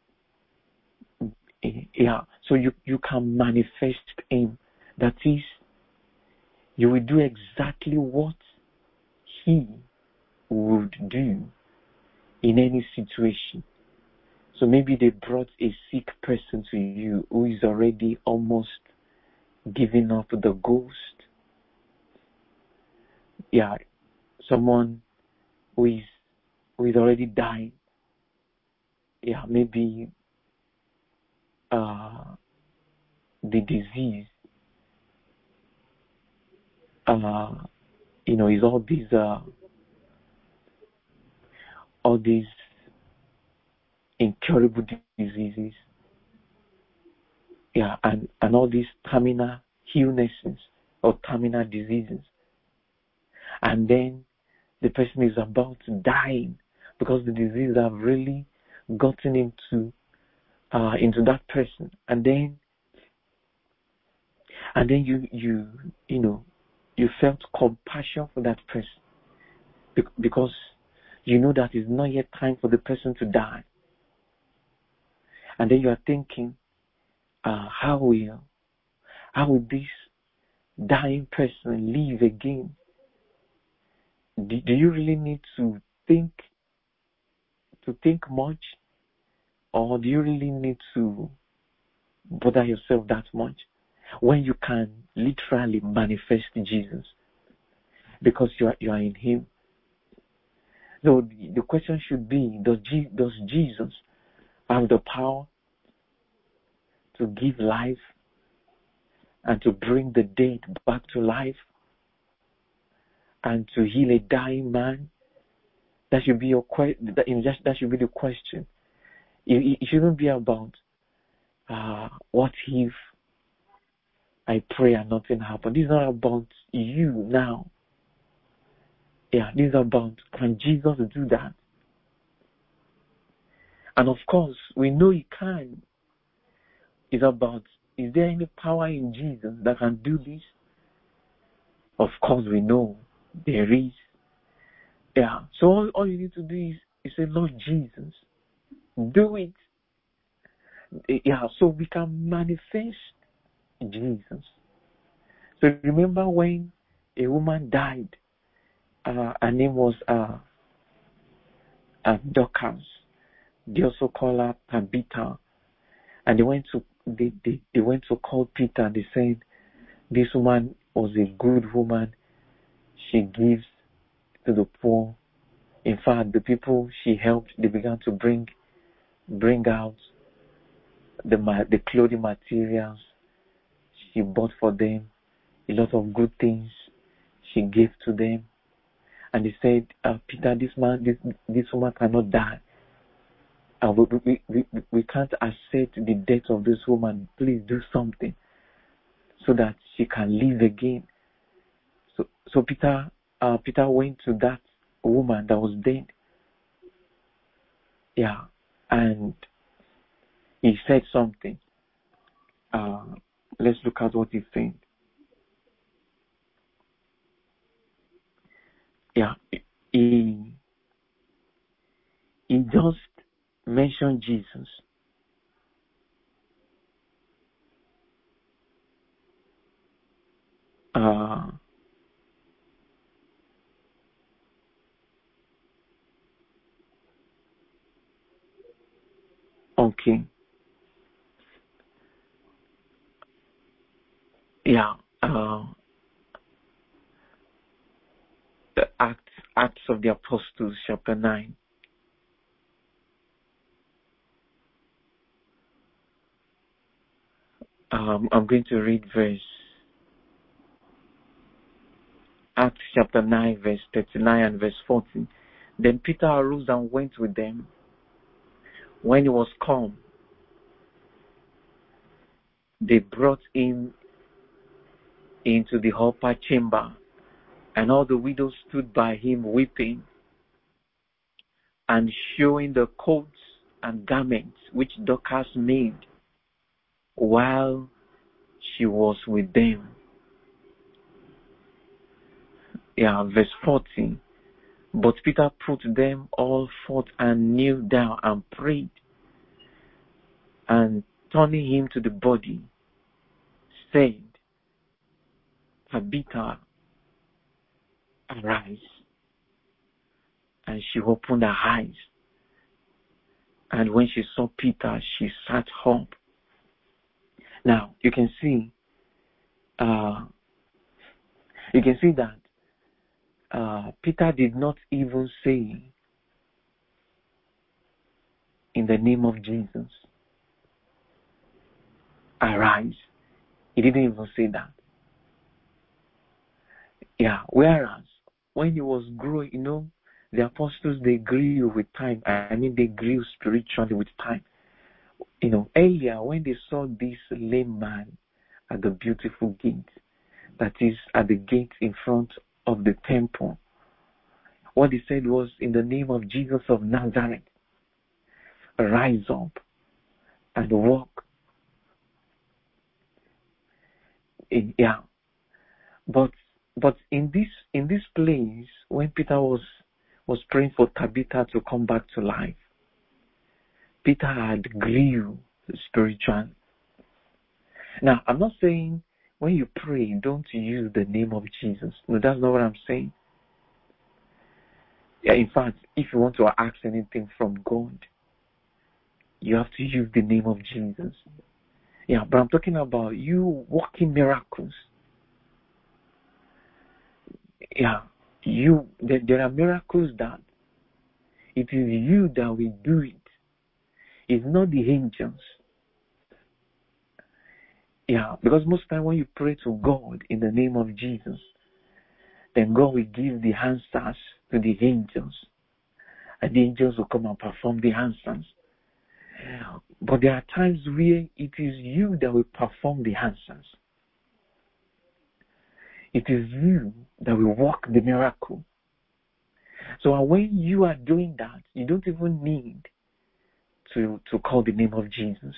Yeah. So you, you can manifest him. That is, you will do exactly what he would do in any situation. So maybe they brought a sick person to you who is already almost giving up the ghost. Yeah, someone who is who is already dying. Yeah, maybe uh, the disease. Uh, you know, is all these uh, all these incurable diseases. Yeah, and, and all these terminal illnesses or terminal diseases. And then the person is about to die because the disease have really gotten into uh, into that person. And then and then you you you know you felt compassion for that person because you know that it's not yet time for the person to die. And then you are thinking, uh, how will how will this dying person live again? Do, do you really need to think to think much, or do you really need to bother yourself that much when you can literally manifest Jesus because you are you are in him? So the, the question should be: Does G, does Jesus have the power to give life and to bring the dead back to life and to heal a dying man? That should be your que- that, that should be the question. It, it shouldn't be about uh, what if I pray and nothing happens. This is not about you now. Yeah, this is about, can Jesus do that? And of course, we know he can. It's about, is there any power in Jesus that can do this? Of course, we know there is. Yeah, so all, all you need to do is, is say, Lord Jesus, do it. Yeah, so we can manifest Jesus. So remember when a woman died, uh, her name was uh, uh, Dorcas. They also call her Tabitha. And they went to they, they, they went to call Peter and they said, this woman was a good woman. She gives to the poor. In fact, the people she helped, they began to bring bring out the the clothing materials she bought for them, a lot of good things she gave to them. And they said, uh, Peter, this man, this this woman cannot die. Uh, we, we, we, we can't accept the death of this woman. Please do something so that she can live again. So, so Peter, uh, Peter went to that woman that was dead. Yeah, and he said something. Uh, let's look at what he said. Yeah, he he just mentioned Jesus. Uh, okay. Yeah. Uh, the Acts Acts of the Apostles, chapter nine. Um, I'm going to read verse Acts chapter nine, verse thirty-nine and verse forty. Then Peter arose and went with them. When he was come, they brought him into the upper chamber, and all the widows stood by him weeping, and showing the coats and garments which Dorcas made while she was with them. Yeah, verse forty. But Peter put them all forth and kneeled down and prayed, and turning him to the body, said, Tabitha, arise. And she opened her eyes. And when she saw Peter, she sat up. Now, you can see, uh, you can see that uh, Peter did not even say, in the name of Jesus, arise. He didn't even say that. Yeah, whereas when he was growing, you know, the apostles, they grew with time. I mean, they grew spiritually with time. You know, earlier when they saw this lame man at the beautiful gate, that is at the gate in front of the temple, what he said was, in the name of Jesus of Nazareth, rise up and walk. In, yeah, but but in this in this place, when Peter was was praying for Tabitha to come back to life, Peter had grew spiritual. Now, I'm not saying when you pray, don't use the name of Jesus. No, that's not what I'm saying. Yeah, in fact, if you want to ask anything from God, you have to use the name of Jesus. Yeah, but I'm talking about you working miracles. Yeah, you there, there are miracles that it is you that will do it. It's not the angels. Yeah, because most time when you pray to God in the name of Jesus, then God will give the answers to the angels. And the angels will come and perform the answers. But there are times where it is you that will perform the answers. It is you that will work the miracle. So when you are doing that, you don't even need to, to call the name of Jesus.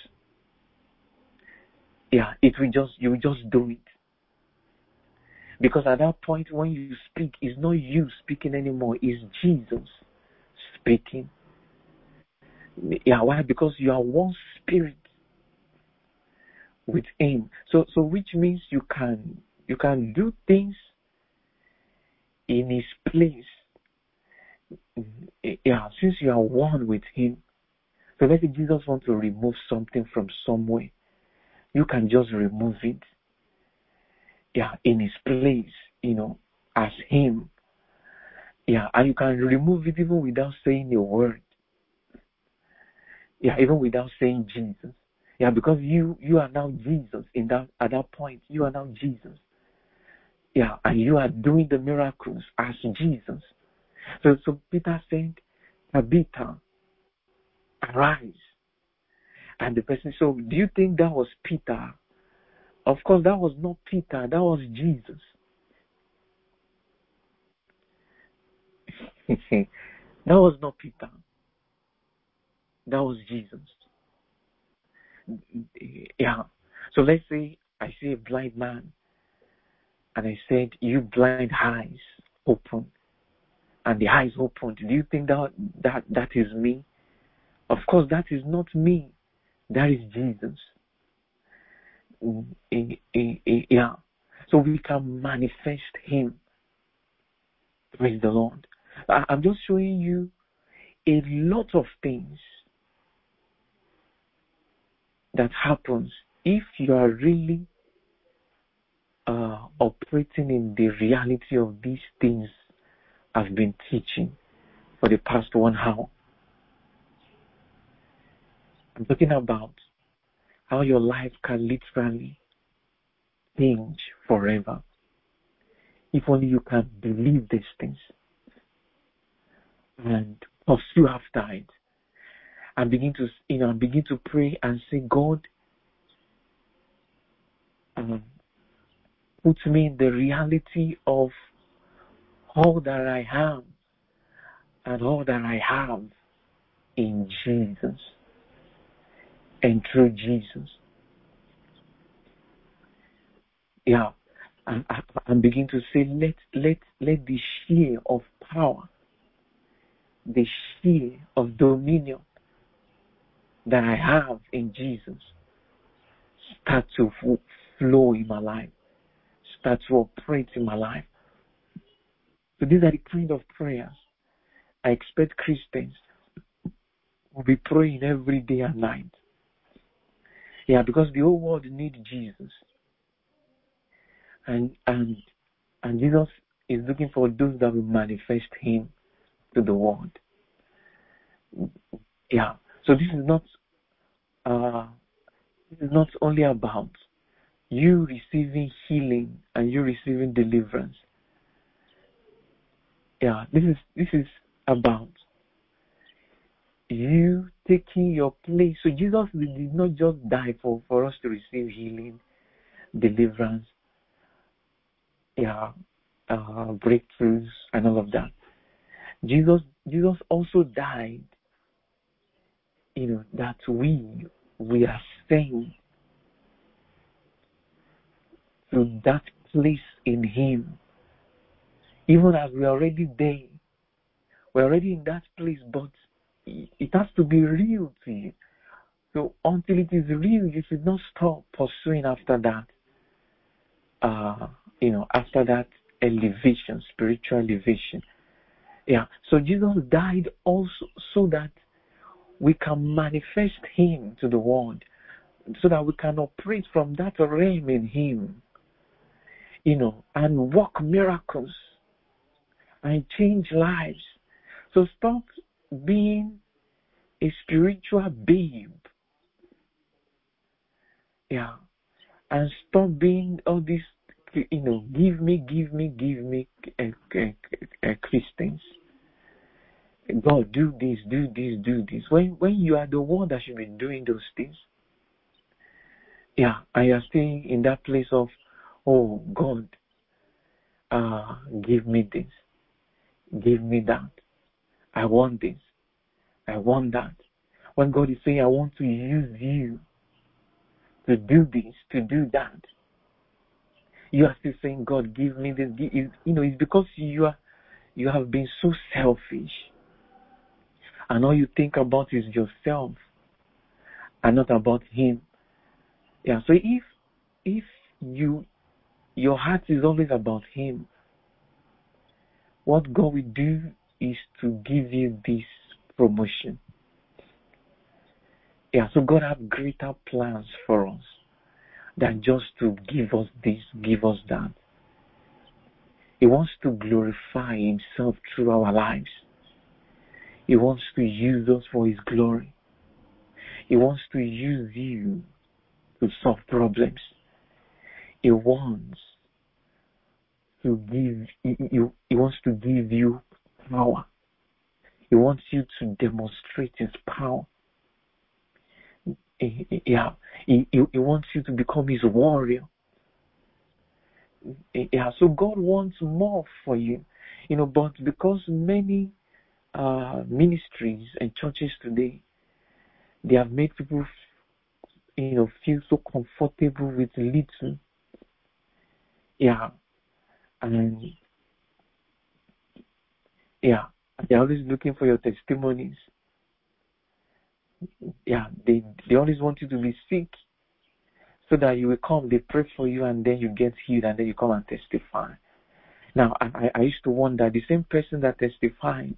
Yeah, it will just you will just do it. Because at that point when you speak, it's not you speaking anymore, it's Jesus speaking. Yeah, why? Because you are one spirit with him. So so which means you can you can do things in his place. Yeah, since you are one with him. So let's say Jesus wants to remove something from somewhere. You can just remove it. Yeah, in his place, you know, as him. Yeah, and you can remove it even without saying a word. Yeah, even without saying Jesus. Yeah, because you you are now Jesus in that at that point. You are now Jesus. Yeah, and you are doing the miracles as Jesus. So so Peter said, Tabitha, arise. And the person, so do you think that was Peter? Of course, that was not Peter, that was Jesus. That was not Peter. That was Jesus. Yeah. So let's say I see a blind man and I said, you blind eyes open. And the eyes opened. Do you think that that, that is me? Of course, that is not me. That is Jesus. Yeah. So we can manifest him. Praise the Lord. I'm just showing you a lot of things that happens if you are really uh, operating in the reality of these things I've been teaching for the past one hour. I'm talking about how your life can literally change forever. If only you can believe these things and pursue after it, and begin to, you know, begin to pray and say, God, um, put me in the reality of all that I am and all that I have in Jesus and through Jesus. Yeah, and, and begin to say, let let let the share of power, the share of dominion that I have in Jesus start to f- flow in my life, start to operate in my life. So these are the kind of prayers I expect Christians will be praying every day and night. Yeah, because the whole world needs Jesus. And and and Jesus is looking for those that will manifest him to the world. Yeah. So this is not uh this is not only about you receiving healing and you receiving deliverance. Yeah, this is this is about you taking your place. So Jesus did not just die for, for us to receive healing, deliverance, yeah, uh, breakthroughs, and all of that. Jesus Jesus also died, you know, that we we are sent to that place in Him. Even as we're already there, we're already in that place, but it has to be real to you. So until it is real, you should not stop pursuing after that. Uh, you know, after that elevation, spiritual elevation. Yeah. So Jesus died also so that we can manifest Him to the world, so that we can operate from that realm in Him, you know, and work miracles and change lives. So stop being a spiritual babe, yeah, and stop being all these, you know, give me, give me, give me uh, uh, uh, Christians. God, do this, do this, do this. When when you are the one that should be doing those things, yeah, and you are staying in that place of, oh God, uh, give me this, give me that. I want this, I want that. When God is saying, I want to use you to do this, to do that, you are still saying, God, give me this. Give, you know, it's because you are, you have been so selfish, and all you think about is yourself, and not about Him. Yeah. So if if you your heart is always about Him, what God will do is to give you this promotion. Yeah. So God has greater plans for us than just to give us this, give us that. He wants to glorify Himself through our lives. He wants to use us for His glory. He wants to use you to solve problems. He wants to give, he, he, he wants to give you power. He wants you to demonstrate His power. He, he, yeah, he, he, he wants you to become His warrior. Yeah, so God wants more for you, you know, but because many uh, ministries and churches today, they have made people, you know, feel so comfortable with little. Yeah, and yeah, they're always looking for your testimonies. Yeah, they they always want you to be sick so that you will come, they pray for you, and then you get healed, and then you come and testify. Now, I, I used to wonder, the same person that testified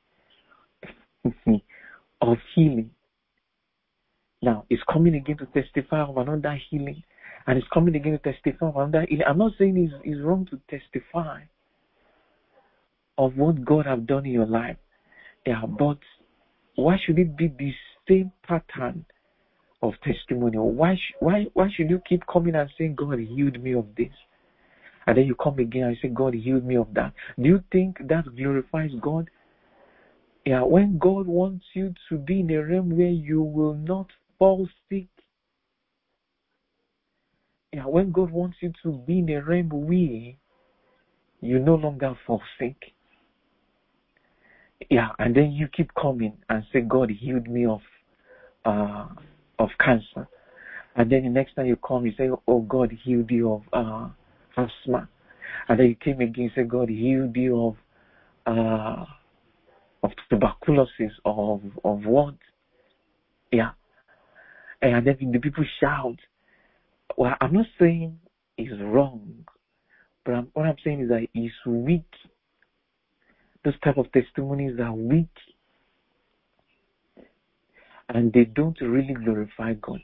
of healing now is coming again to testify of another healing, and is coming again to testify of another healing. I'm not saying it's, it's wrong to testify of what God have done in your life. Yeah, but why should it be the same pattern of testimony. Why, sh- why, why should you keep coming and saying, God healed me of this? And then you come again and say, God healed me of that. Do you think that glorifies God? Yeah, when God wants you to be in a realm where you will not fall sick. Yeah, when God wants you to be in a realm where you no longer fall sick. Yeah, and then you keep coming and say, God healed me of uh of cancer. And then the next time you come, you say, oh, God healed you of uh asthma. And then you came again and say, God healed you of uh of tuberculosis, of of what? Yeah. And then the people shout. Well, I'm not saying it's wrong, but I'm, what I'm saying is that it's weak. Those type of testimonies are weak, and they don't really glorify God.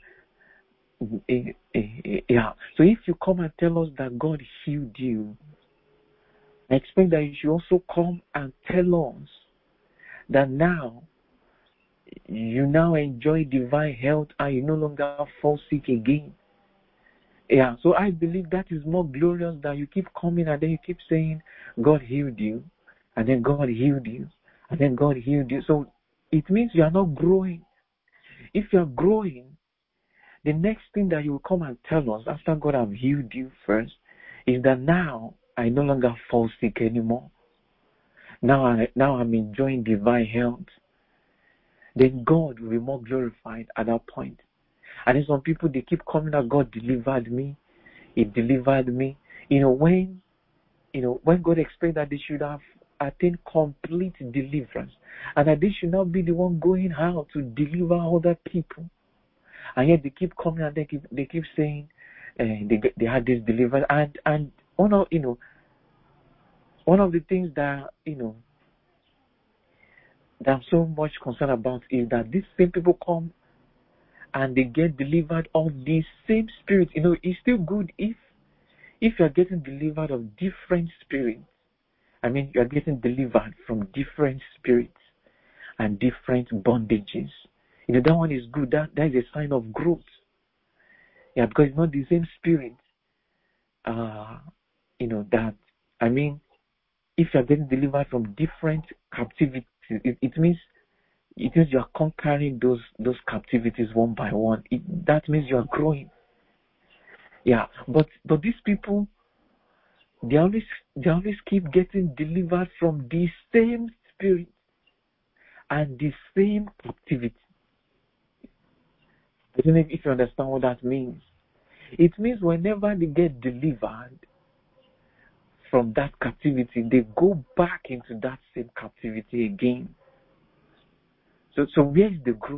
Yeah. So if you come and tell us that God healed you, I expect that you should also come and tell us that now you now enjoy divine health and you no longer fall sick again. Yeah, so I believe that is more glorious than you keep coming and then you keep saying, God healed you, and then God healed you, and then God healed you. So it means you are not growing. If you are growing, the next thing that you will come and tell us after God have healed you first is that now I no longer fall sick anymore. Now, I, now I'm enjoying divine health. Then God will be more glorified at that point. And then some people, they keep coming that God delivered me. He delivered me. You know, when, you know, when God expects that they should have attained complete deliverance, and that they should not be the one going out to deliver other people. And yet they keep coming and they keep, they keep saying, uh, they, they had this deliverance. And, and one of, you know, one of the things that, you know, that I'm so much concerned about is that these same people come and they get delivered of the same spirit. You know, it's still good if if you're getting delivered of different spirits. I mean, you're getting delivered from different spirits and different bondages. You know, that one is good. That that is a sign of growth. Yeah, because it's not the same spirit. Uh, you know, that, I mean, if you're getting delivered from different captivities, it, it means It means you are conquering those those captivities one by one. It, that means you are growing. Yeah, but but these people, they always they always keep getting delivered from the same spirit and the same captivity. I don't know if you understand what that means. It means whenever they get delivered from that captivity, they go back into that same captivity again. So so where is the growth?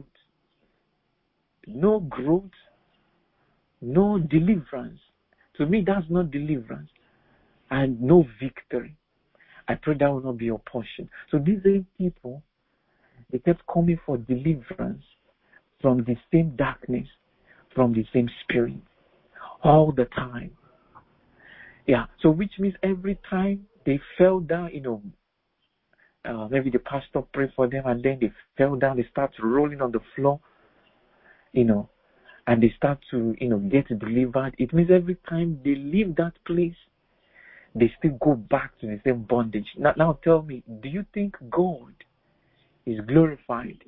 No growth. No deliverance. To me, that's not deliverance. And no victory. I pray that will not be your portion. So these same people, they kept coming for deliverance from the same darkness, from the same spirit, all the time. Yeah, so which means every time they fell down, you know, uh, maybe the pastor prayed for them and then they fell down, they start rolling on the floor, you know, and they start to, you know, get delivered. It means every time they leave that place, they still go back to the same bondage. Now, now tell me, do you think God is glorified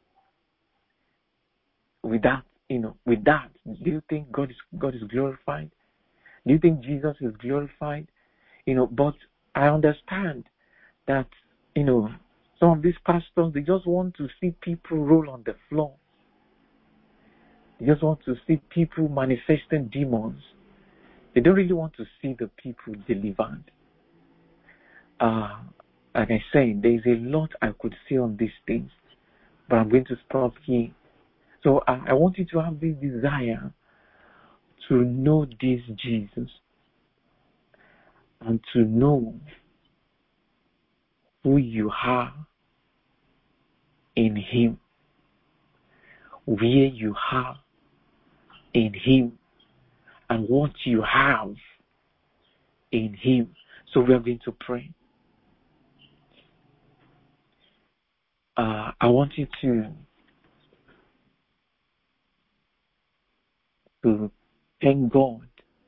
with that? You know, with that, do you think God is God is glorified? Do you think Jesus is glorified? You know, but I understand that, you know, some of these pastors, they just want to see people roll on the floor. They just want to see people manifesting demons. They don't really want to see the people delivered. Uh, like I said, there is a lot I could say on these things, but I'm going to stop here. So uh, I want you to have this desire to know this Jesus and to know who you are in Him, where you are in Him, and what you have in Him. So we are going to pray. Uh, I want you to to thank God.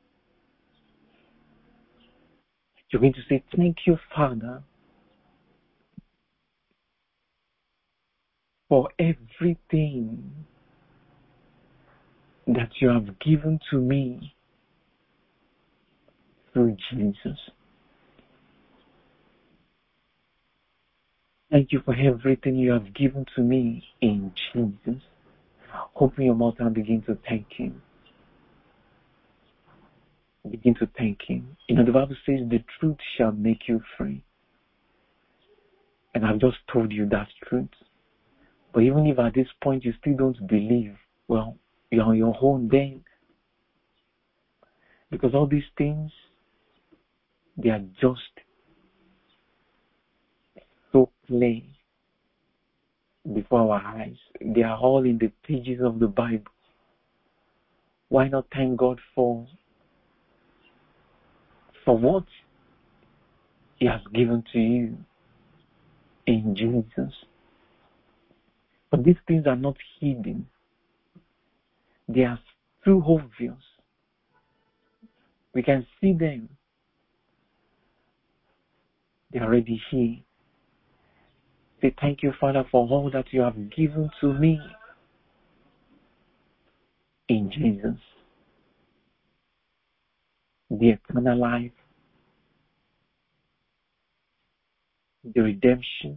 You're going to say, thank you, Father, for everything that you have given to me through Jesus. Thank you for everything you have given to me in Jesus. Open your mouth and begin to thank Him. Begin to thank Him. You know, the Bible says the truth shall make you free. And I've just told you that truth. But even if at this point you still don't believe, well, you're on your own then. Because all these things, they are just so plain before our eyes. They are all in the pages of the Bible. Why not thank God for, for what He has given to you in Jesus? But these things are not hidden. They are too obvious. We can see them. They are already here. Say, thank you, Father, for all that you have given to me in Jesus. The eternal life, the redemption,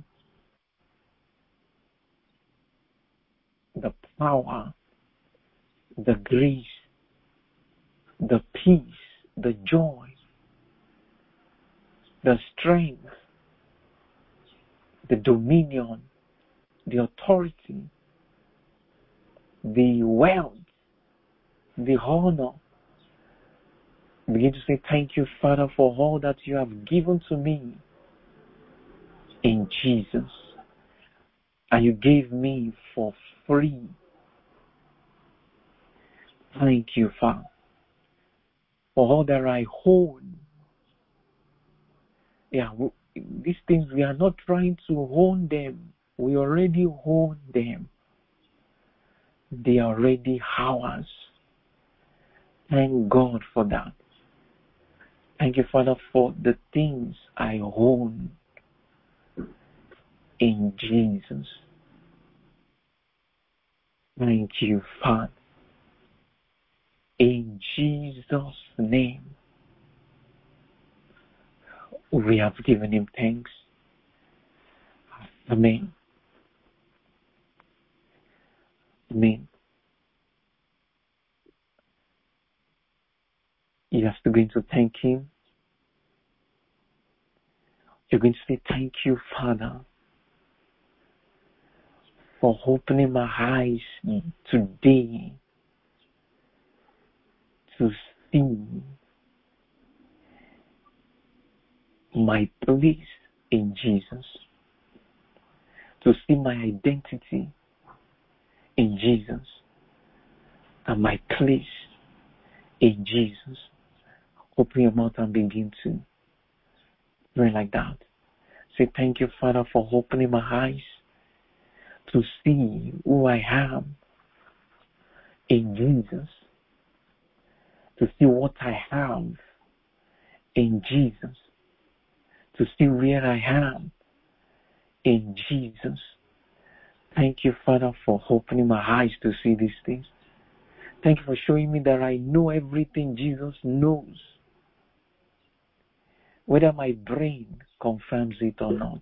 the power, the grace, the peace, the joy, the strength, the dominion, the authority, the wealth, the honor. Begin to say, thank you, Father, for all that you have given to me in Jesus. And you gave me for free. Thank you, Father, for all that I hold. Yeah, we, these things, we are not trying to own them. We already own them. They are already ours. Thank God for that. Thank you, Father, for the things I own in Jesus. Thank you, Father. In Jesus' name, we have given Him thanks. Amen. Amen. You have to begin to thank Him. You're going to say, thank you, Father, for opening my eyes today to see my place in Jesus, to see my identity in Jesus, and my place in Jesus. Open your mouth and begin to pray like that. Say, thank you, Father, for opening my eyes to see who I am in Jesus, to see what I have in Jesus, to see where I am in Jesus. Thank you, Father, for opening my eyes to see these things. Thank you for showing me that I know everything Jesus knows, whether my brain confirms it or not.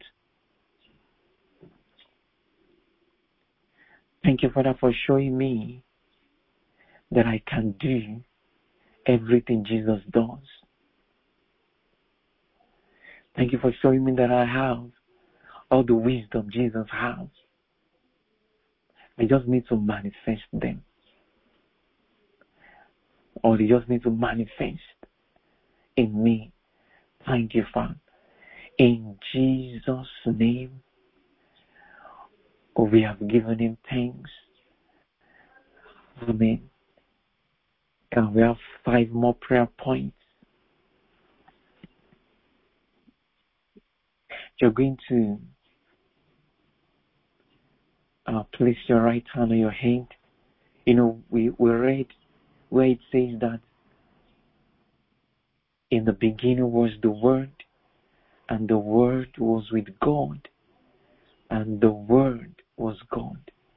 Thank you, Father, for showing me that I can do everything Jesus does. Thank you for showing me that I have all the wisdom Jesus has. I just need to manifest them. Or they just need to manifest in me. Thank you, Father. In Jesus' name, we have given Him thanks. Amen. And we have five more prayer points. You're going to uh, place your right hand on your head. You know, we, we read where it says that in the beginning was the Word, and the Word was with God, and the Word was God.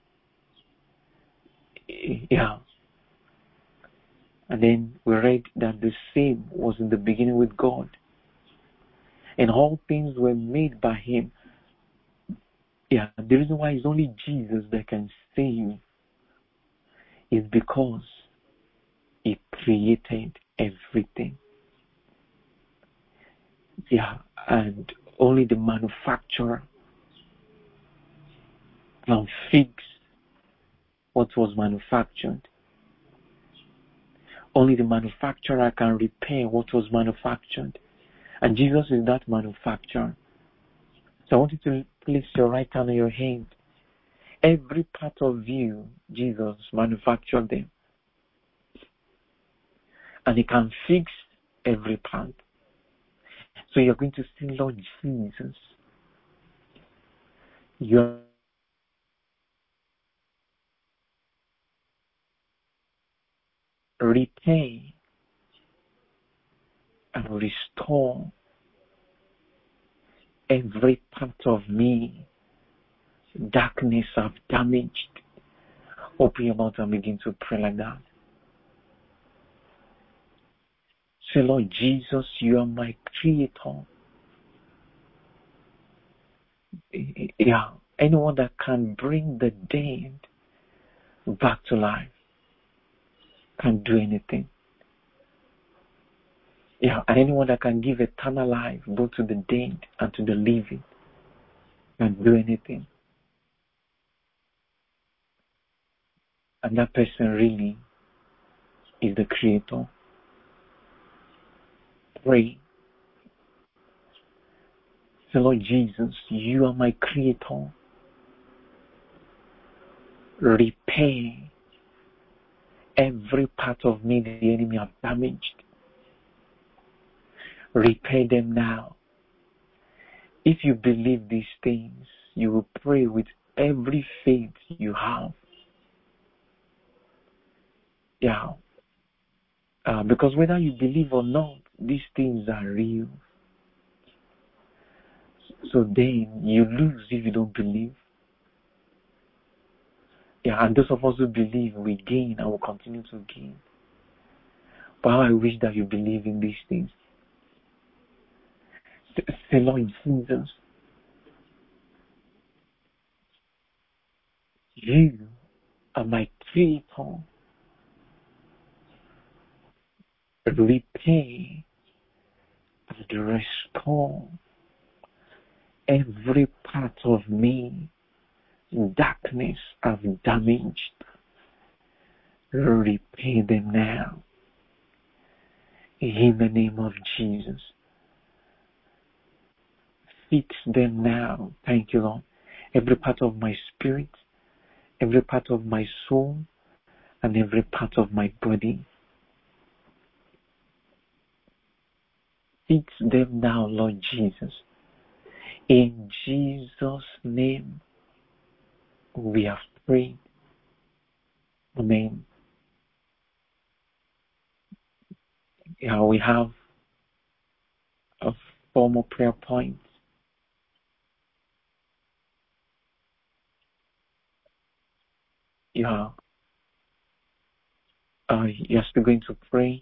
Yeah. And then we read that the same was in the beginning with God, and all things were made by Him. Yeah, the reason why it's only Jesus that can save is because He created everything. Yeah, and only the manufacturer can fix what was manufactured. Only the manufacturer can repair what was manufactured. And Jesus is that manufacturer. So I want you to place your right hand on your hand. Every part of you, Jesus manufactured them. And He can fix every part. So you're going to say, Lord Jesus, you repair and restore every part of me darkness have damaged. Open your mouth and begin to pray like that. Say, Lord Jesus, you are my creator. Yeah, anyone that can bring the dead back to life can do anything. Yeah, and anyone that can give eternal life both to the dead and to the living can do anything. And that person really is the creator. Pray. Say, Lord Jesus, you are my creator. Repair every part of me the enemy have damaged. Repair them now. If you believe these things, you will pray with every faith you have. Yeah. Uh, because whether you believe or not, these things are real. So then you lose if you don't believe. Yeah, and those of us who believe, we gain and will continue to gain. But how I wish that you believe in these things. Say, Lord Jesus, you are my creator. Repay and restore every part of me darkness have damaged. Repay them now. In the name of Jesus. Fix them now. Thank you, Lord. Every part of my spirit, every part of my soul, and every part of my body. Fix them now, Lord Jesus. In Jesus' name, we have prayed. Amen. Yeah, we have a formal prayer point. Yeah, uh, you're still going to pray,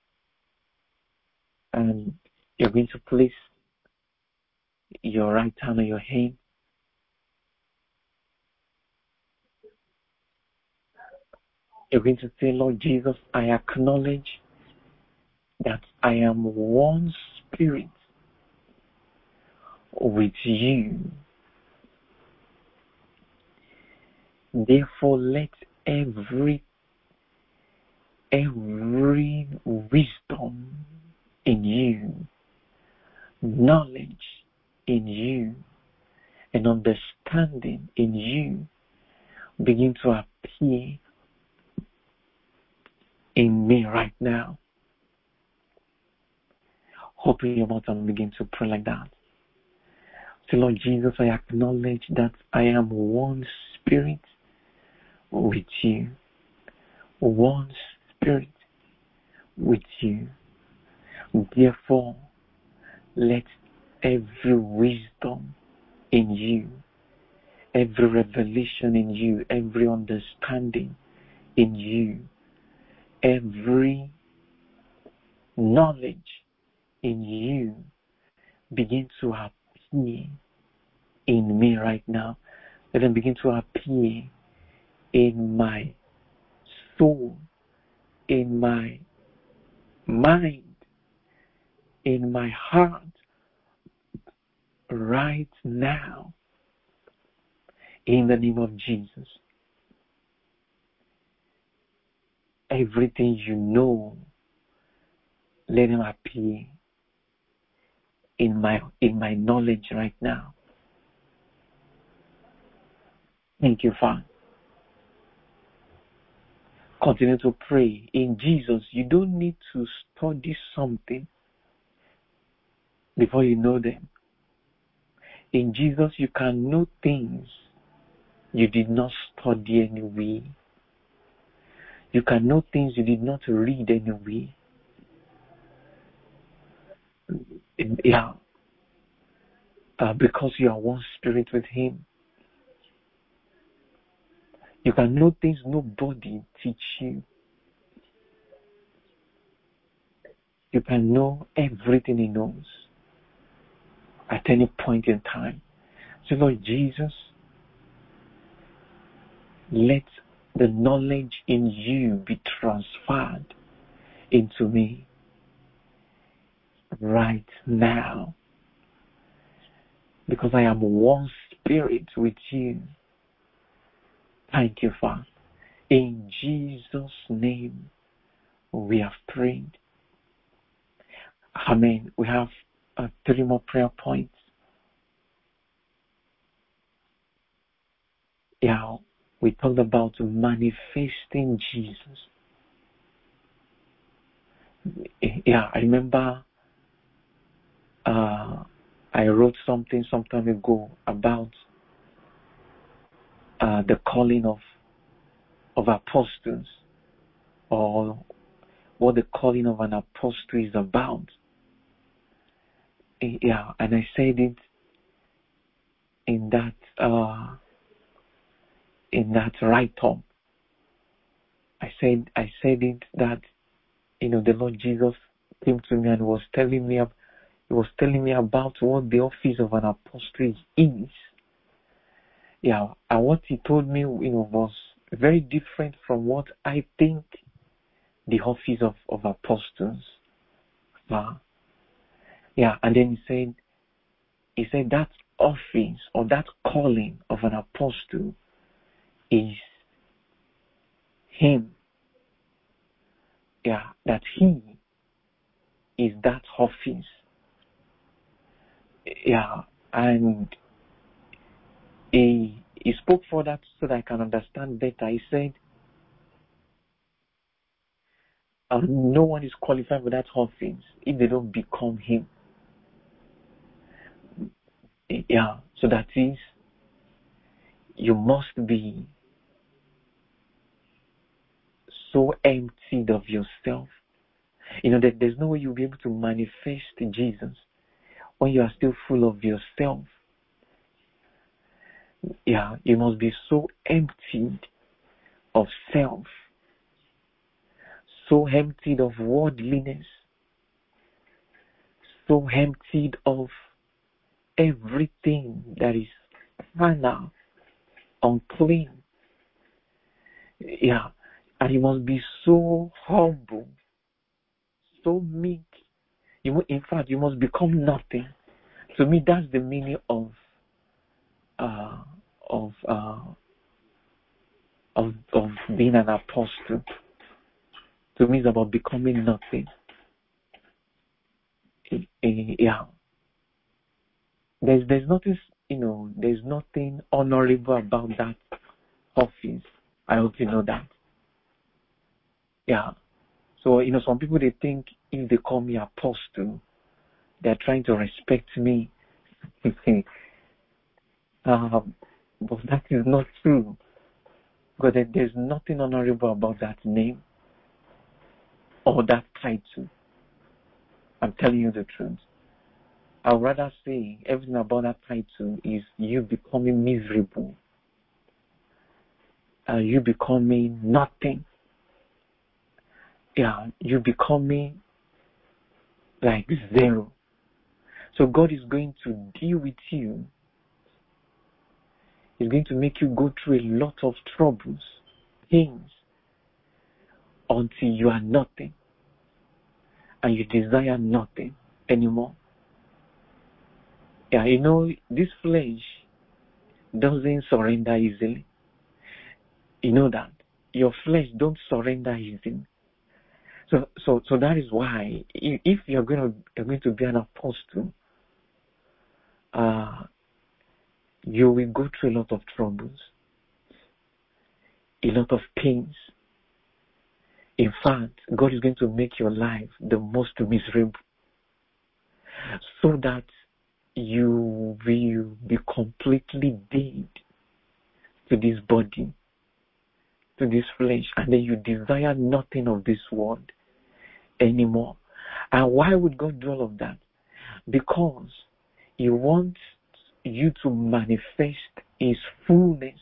and you're going to place your right hand on your head. You're going to say, Lord Jesus, I acknowledge that I am one spirit with you. Therefore, let every every wisdom in you, knowledge in you, and understanding in you begin to appear in me right now. Open your mouth and begin to pray like that. Say, Lord Jesus, I acknowledge that I am one spirit with you. One spirit with you. Therefore, let every wisdom in you, every revelation in you, every understanding in you, every knowledge in you begin to appear in me right now. Let them begin to appear in my soul, in my mind, in my heart right now, in the name of Jesus. Everything you know, let them appear in my in my knowledge right now. Thank you, Father. Continue to pray. In Jesus, you don't need to study something before you know them. In Jesus, you can know things you did not study anyway. You can know things you did not read anyway. Yeah. Uh, because you are one spirit with Him. You can know things nobody teach you. You can know everything He knows at any point in time. So, Lord Jesus, let the knowledge in you be transferred into me right now. Because I am one spirit with you. Thank you, Father. In Jesus' name, we have prayed. Amen. We have uh, three more prayer points. Yeah, we talked about manifesting Jesus. Yeah, I remember uh, I wrote something some time ago about uh, the calling of of apostles, or what the calling of an apostle is about. Yeah, and I said it in that uh, in that write-up. I said I said it that you know the Lord Jesus came to me and was telling me he was telling me about what the office of an apostle is. Yeah, and what he told me, you know, was very different from what I think the office of, of apostles are. Yeah, and then he said, he said that office or that calling of an apostle is him. Yeah, that he is that office. Yeah, and he he spoke for that so that I can understand better. He said, um, no one is qualified for that office if they don't become him. Yeah, so that is, you must be so emptied of yourself. You know that there's no way you'll be able to manifest Jesus when you are still full of yourself. Yeah, you must be so emptied of self, so emptied of worldliness, so emptied of everything that is carnal, unclean. Yeah, and you must be so humble, so meek. You, in fact, you must become nothing. To me, that's the meaning of uh, of uh, of of being an apostle. To me, it's about becoming nothing. Yeah, there's there's nothing, you know, there's nothing honorable about that office. I hope you know that. Yeah. So you know, some people, they think if they call me apostle, they're trying to respect me. um, but that is not true. Because there's nothing honorable about that name. or that title. I'm telling you the truth. I would rather say everything about that title is you becoming miserable. Uh, you becoming nothing. Yeah, you becoming like zero. So God is going to deal with you. He's going to make you go through a lot of troubles, pains, until you are nothing. And you desire nothing anymore. Yeah, you know, this flesh doesn't surrender easily. You know that. Your flesh don't surrender easily. So, so, so that is why, if you're going to, you're going to be an apostle, uh, you will go through a lot of troubles, a lot of pains. In fact, God is going to make your life the most miserable, so that you will be completely dead to this body, to this flesh, and then you desire nothing of this world anymore. And why would God do all of that? Because He wants you to manifest His fullness.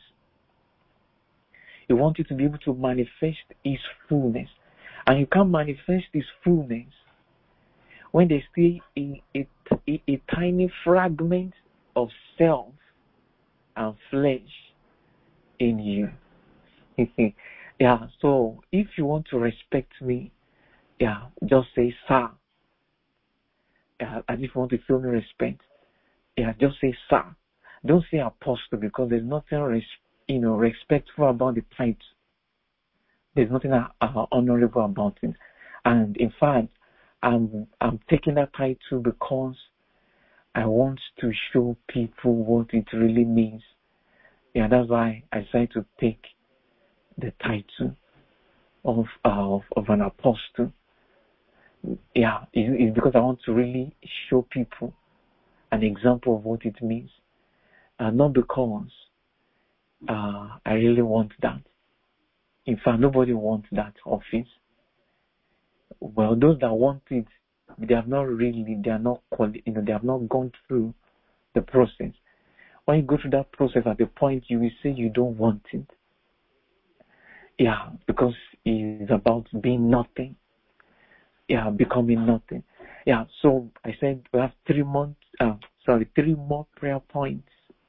He wants you to be able to manifest His fullness. And you can't manifest His fullness when there's still a, a, a, a tiny fragment of self and flesh in you. Yeah, so if you want to respect me, yeah, just say sir. Yeah, and if you want to show me respect, yeah, just say sir. Don't say apostle, because there's nothing res- you know respectful about the title. There's nothing uh, uh, honorable about it. And in fact, I'm I'm taking that title because I want to show people what it really means. Yeah, that's why I decided to take the title of uh, of, of an apostle. Yeah, it, it's because I want to really show people an example of what it means, and not because uh, I really want that. In fact, nobody wants that office. Well, those that want it, they have not really, they are not, quali- you know, they have not gone through the process. When you go through that process, at the point you will say you don't want it. Yeah, because it's about being nothing. Yeah, becoming nothing. Yeah, so I said we have three months, uh, sorry, three more prayer points.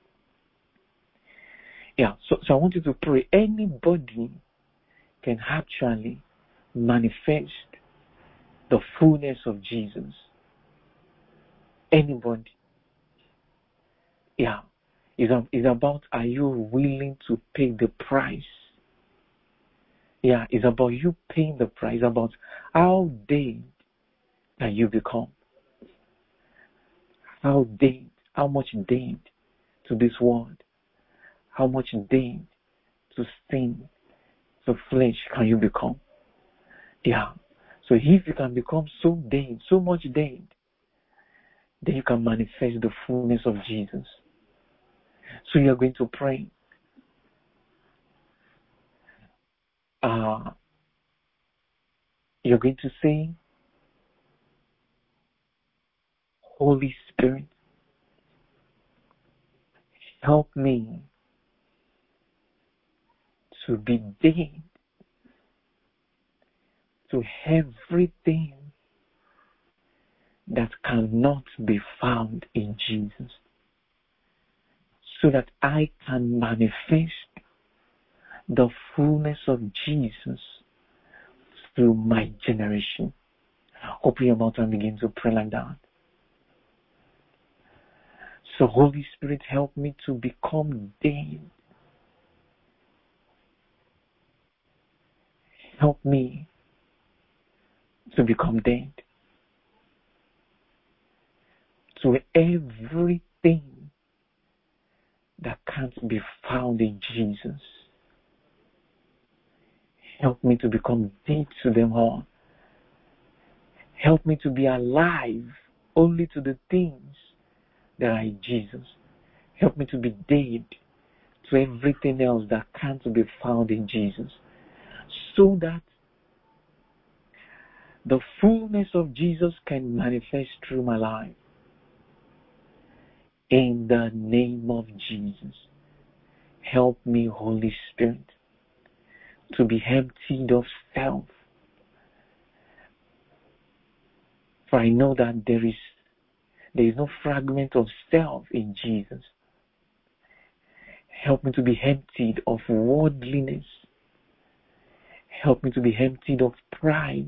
Yeah, so, so I want you to pray. Anybody can actually manifest the fullness of Jesus. Anybody. Yeah. It's, it's about, are you willing to pay the price? Yeah, it's about you paying the price, about how dead can you become? How dead, how much dead to this world? How much dead to sin, to flesh can you become? Yeah. So if you can become so dead, so much dead, then you can manifest the fullness of Jesus. So you're going to pray. Uh, you're going to say, Holy Spirit, help me to be dead to everything that cannot be found in Jesus, so that I can manifest the fullness of Jesus through my generation. Open your mouth and begin to pray like that. So Holy Spirit, help me to become dead. Help me to become dead to everything that can't be found in Jesus. Help me to become dead to them all. Help me to be alive only to the things that are in Jesus. Help me to be dead to everything else that can't be found in Jesus, so that the fullness of Jesus can manifest through my life. In the name of Jesus, help me, Holy Spirit, to be emptied of self. For I know that there is there is no fragment of self in Jesus. Help me to be emptied of worldliness. Help me to be emptied of pride,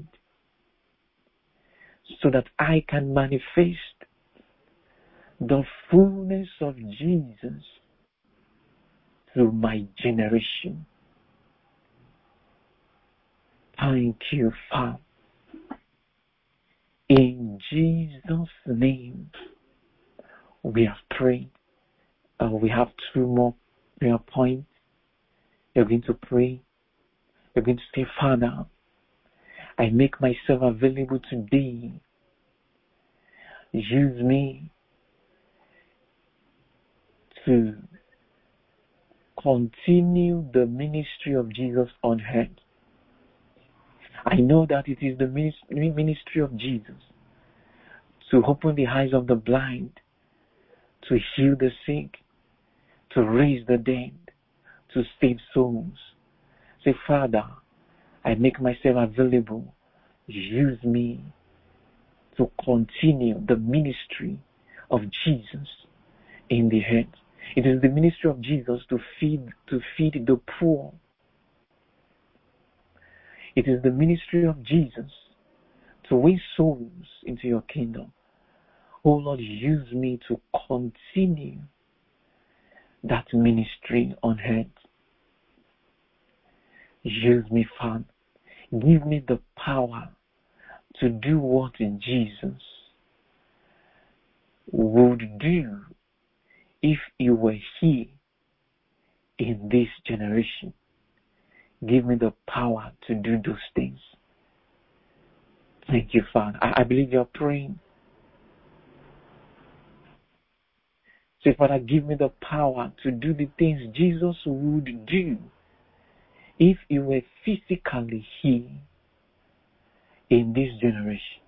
so that I can manifest the fullness of Jesus through my generation. Thank you, Father. In Jesus' name, we have prayed. Uh, we have two more prayer points. You're going to pray. You're going to say, Father, I make myself available today. Use me to continue the ministry of Jesus on earth. I know that it is the ministry of Jesus to open the eyes of the blind, to heal the sick, to raise the dead, to save souls. Say, Father, I make myself available. Use me to continue the ministry of Jesus in the earth. It is the ministry of Jesus to feed to feed the poor. It is the ministry of Jesus to win souls into your kingdom. Oh Lord, use me to continue that ministry on earth. Use me, Father. Give me the power to do what Jesus would do if he were here in this generation. Give me the power to do those things. Thank you, Father. I, I believe you're praying. Say, Father, give me the power to do the things Jesus would do if he were physically here in this generation.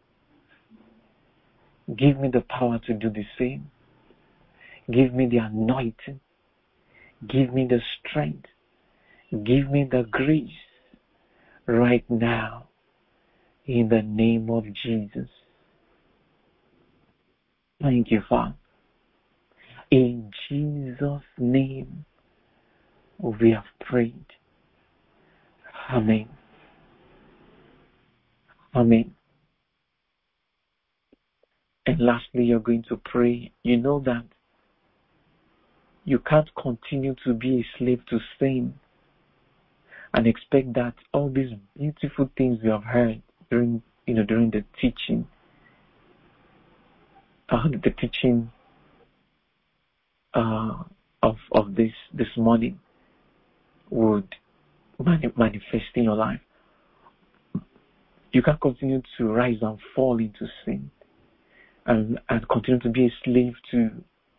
Give me the power to do the same. Give me the anointing. Give me the strength. Give me the grace right now in the name of Jesus. Thank you, Father. In Jesus' name we have prayed. Amen. Amen. And lastly, you're going to pray. You know that you can't continue to be a slave to sin and expect that all these beautiful things you have heard during, you know, during the teaching, uh, the teaching uh, of of this this morning would mani- manifest in your life. You can't continue to rise and fall into sin and and continue to be a slave to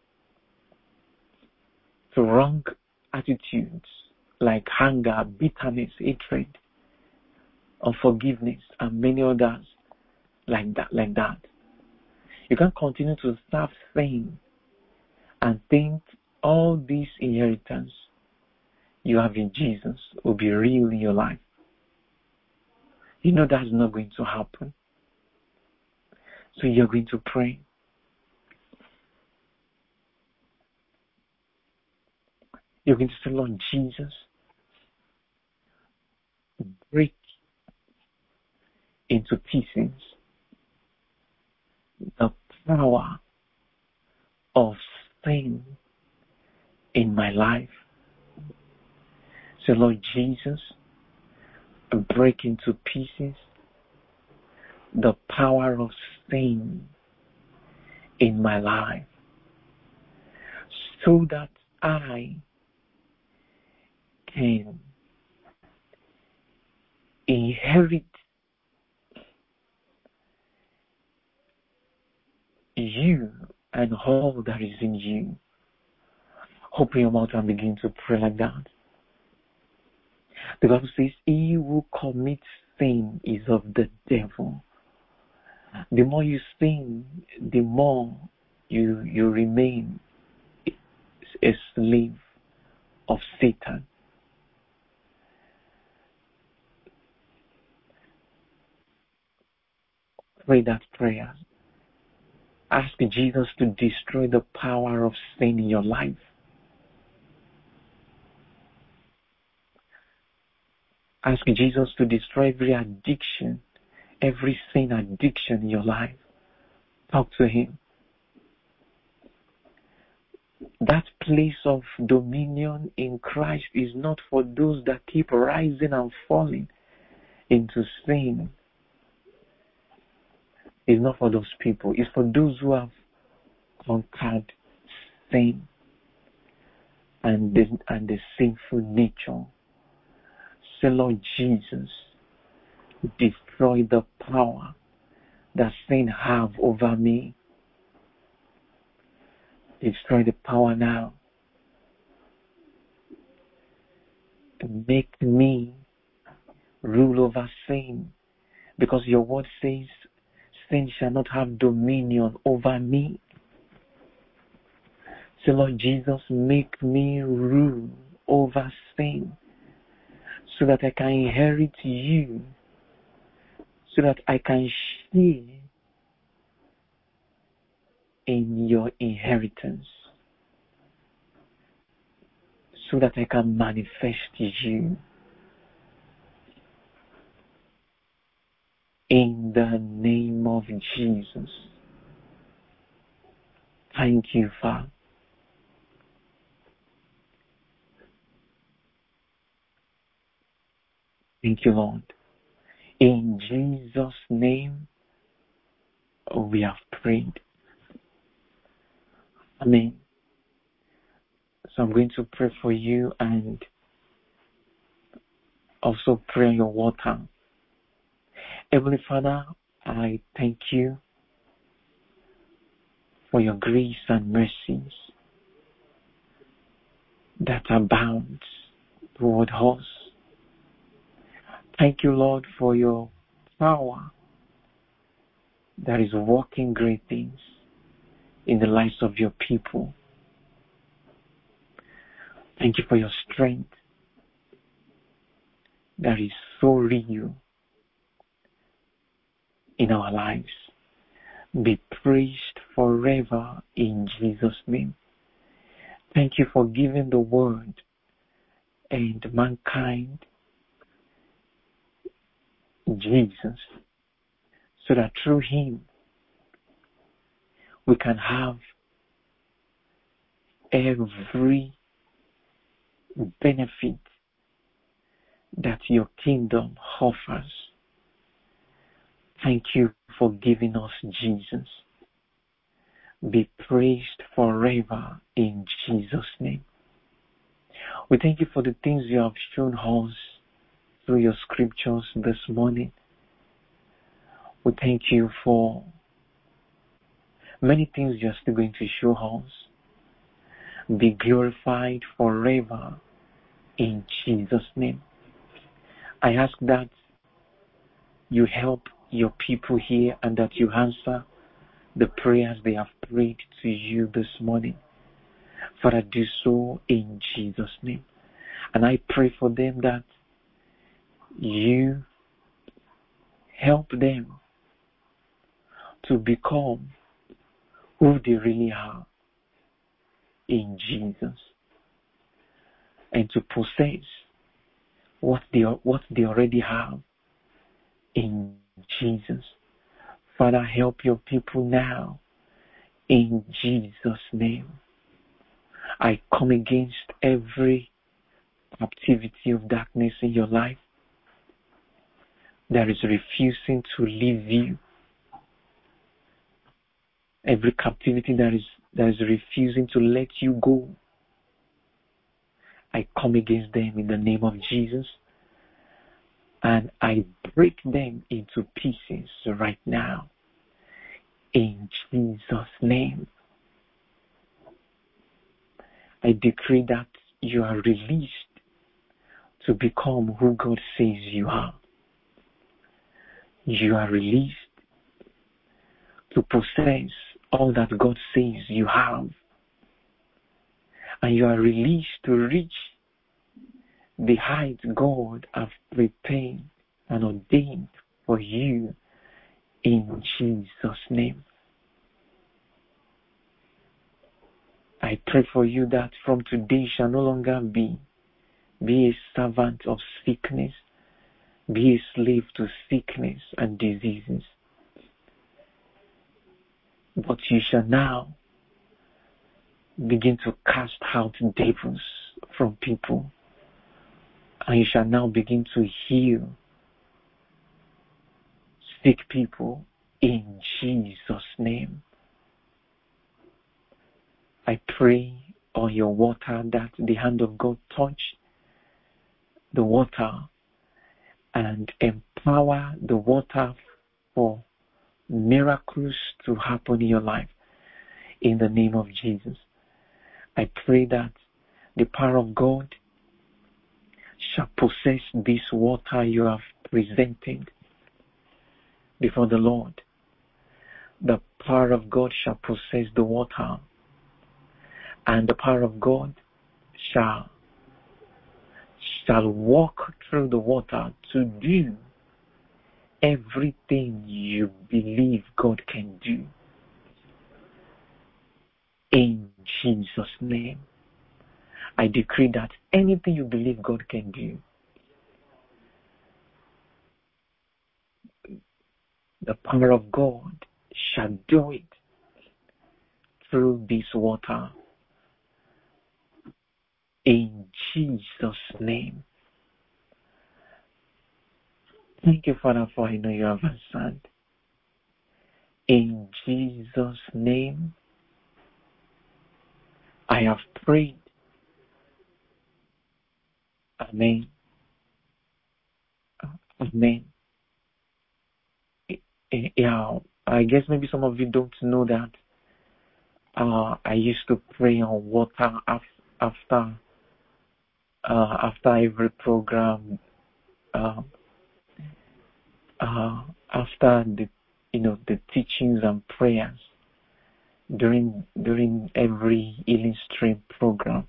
to wrong attitudes like anger, bitterness, hatred, unforgiveness, and many others like that. Like that, you can't continue to serve sin and think all this inheritance you have in Jesus will be real in your life. You know that's not going to happen. So you're going to pray. You're going to say, Lord Jesus, break into pieces the power of sin in my life. So Lord Jesus, break into pieces the power of sin in my life, so that I can inherit you and all that is in you. Open your mouth and begin to pray like that. The Bible says, he who commits sin is of the devil. The more you sin, the more you you remain a slave of Satan. Pray that prayer. Ask Jesus to destroy the power of sin in your life. Ask Jesus to destroy every addiction, every sin addiction in your life. Talk to him. That place of dominion in Christ is not for those that keep rising and falling into sin. It's not for those people. It's for those who have conquered sin and the, and the sinful nature. Say, Lord Jesus, destroy the power that sin have over me. Destroy the power now. Make me rule over sin. Because your word says, sin shall not have dominion over me. So Lord Jesus, make me rule over sin so that I can inherit you, so that I can share in your inheritance, so that I can manifest you. In the name of Jesus. Thank you, Father. Thank you, Lord. In Jesus' name, we have prayed. Amen. So I'm going to pray for you and also pray your water. Heavenly Father, I thank you for your grace and mercies that abound toward us. Thank you, Lord, for your power that is working great things in the lives of your people. Thank you for your strength that is so real in our lives. Be praised forever in Jesus' name. Thank you for giving the word and mankind Jesus, so that through him we can have every benefit that your kingdom offers. Thank you for giving us Jesus. Be praised forever in Jesus' name. We thank you for the things you have shown us through your scriptures this morning. We thank you for many things you're still going to show us. Be glorified forever in Jesus' name. I ask that you help your people here and that you answer the prayers they have prayed to you this morning. Father, do so in Jesus' name. And I pray for them that you help them to become who they really are in Jesus, and to possess what they what they already have in Jesus. Father, help your people now in Jesus' name. I come against every captivity of darkness in your life that is refusing to leave you. Every captivity that is that is refusing to let you go. I come against them in the name of Jesus, and I break them into pieces right now in Jesus' name. I decree that you are released to become who God says you are. You are released to possess all that God says you have. And you are released to reach the height God has prepared and ordained for you in Jesus' name. I pray for you that from today you shall no longer be, be a servant of sickness, be a slave to sickness and diseases. But you shall now begin to cast out devils from people. And you shall now begin to heal sick people in Jesus' name. I pray on your water that the hand of God touch the water and empower the water for miracles to happen in your life in the name of Jesus. I pray that the power of God shall possess this water you have presented before the Lord. The power of God shall possess the water, and the power of God shall shall walk through the water to do everything you believe God can do. In Jesus' name, I decree that anything you believe God can do, the power of God shall do it through this water. In Jesus' name. Thank you, Father, for I know you have answered. In Jesus' name, I have prayed. Amen. Amen. Yeah, I guess maybe some of you don't know that uh, I used to pray on water after uh, after every program, uh, uh, after the you know the teachings and prayers during during every healing stream program.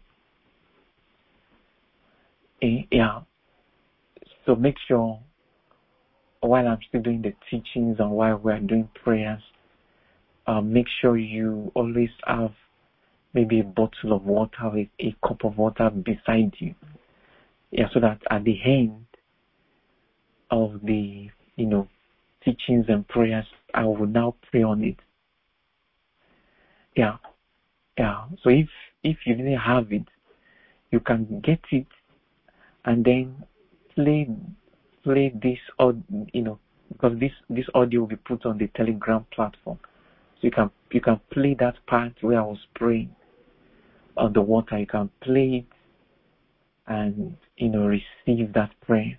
Uh, yeah, so make sure while I'm still doing the teachings and while we're doing prayers, uh, make sure you always have maybe a bottle of water with a cup of water beside you. Yeah, so that at the end of the, you know, teachings and prayers, I will now pray on it. Yeah, yeah. So if if you didn't have it, you can get it and then play play this, or you know, because this this audio will be put on the Telegram platform, so you can you can play that part where I was praying on the water. You can play it and you know receive that prayer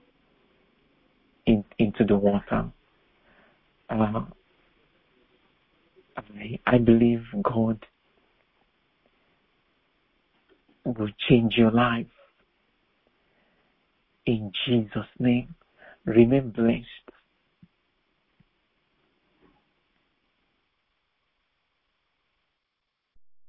in, into the water. Uh, I, I believe God will change your life in Jesus' name. Remain blessed.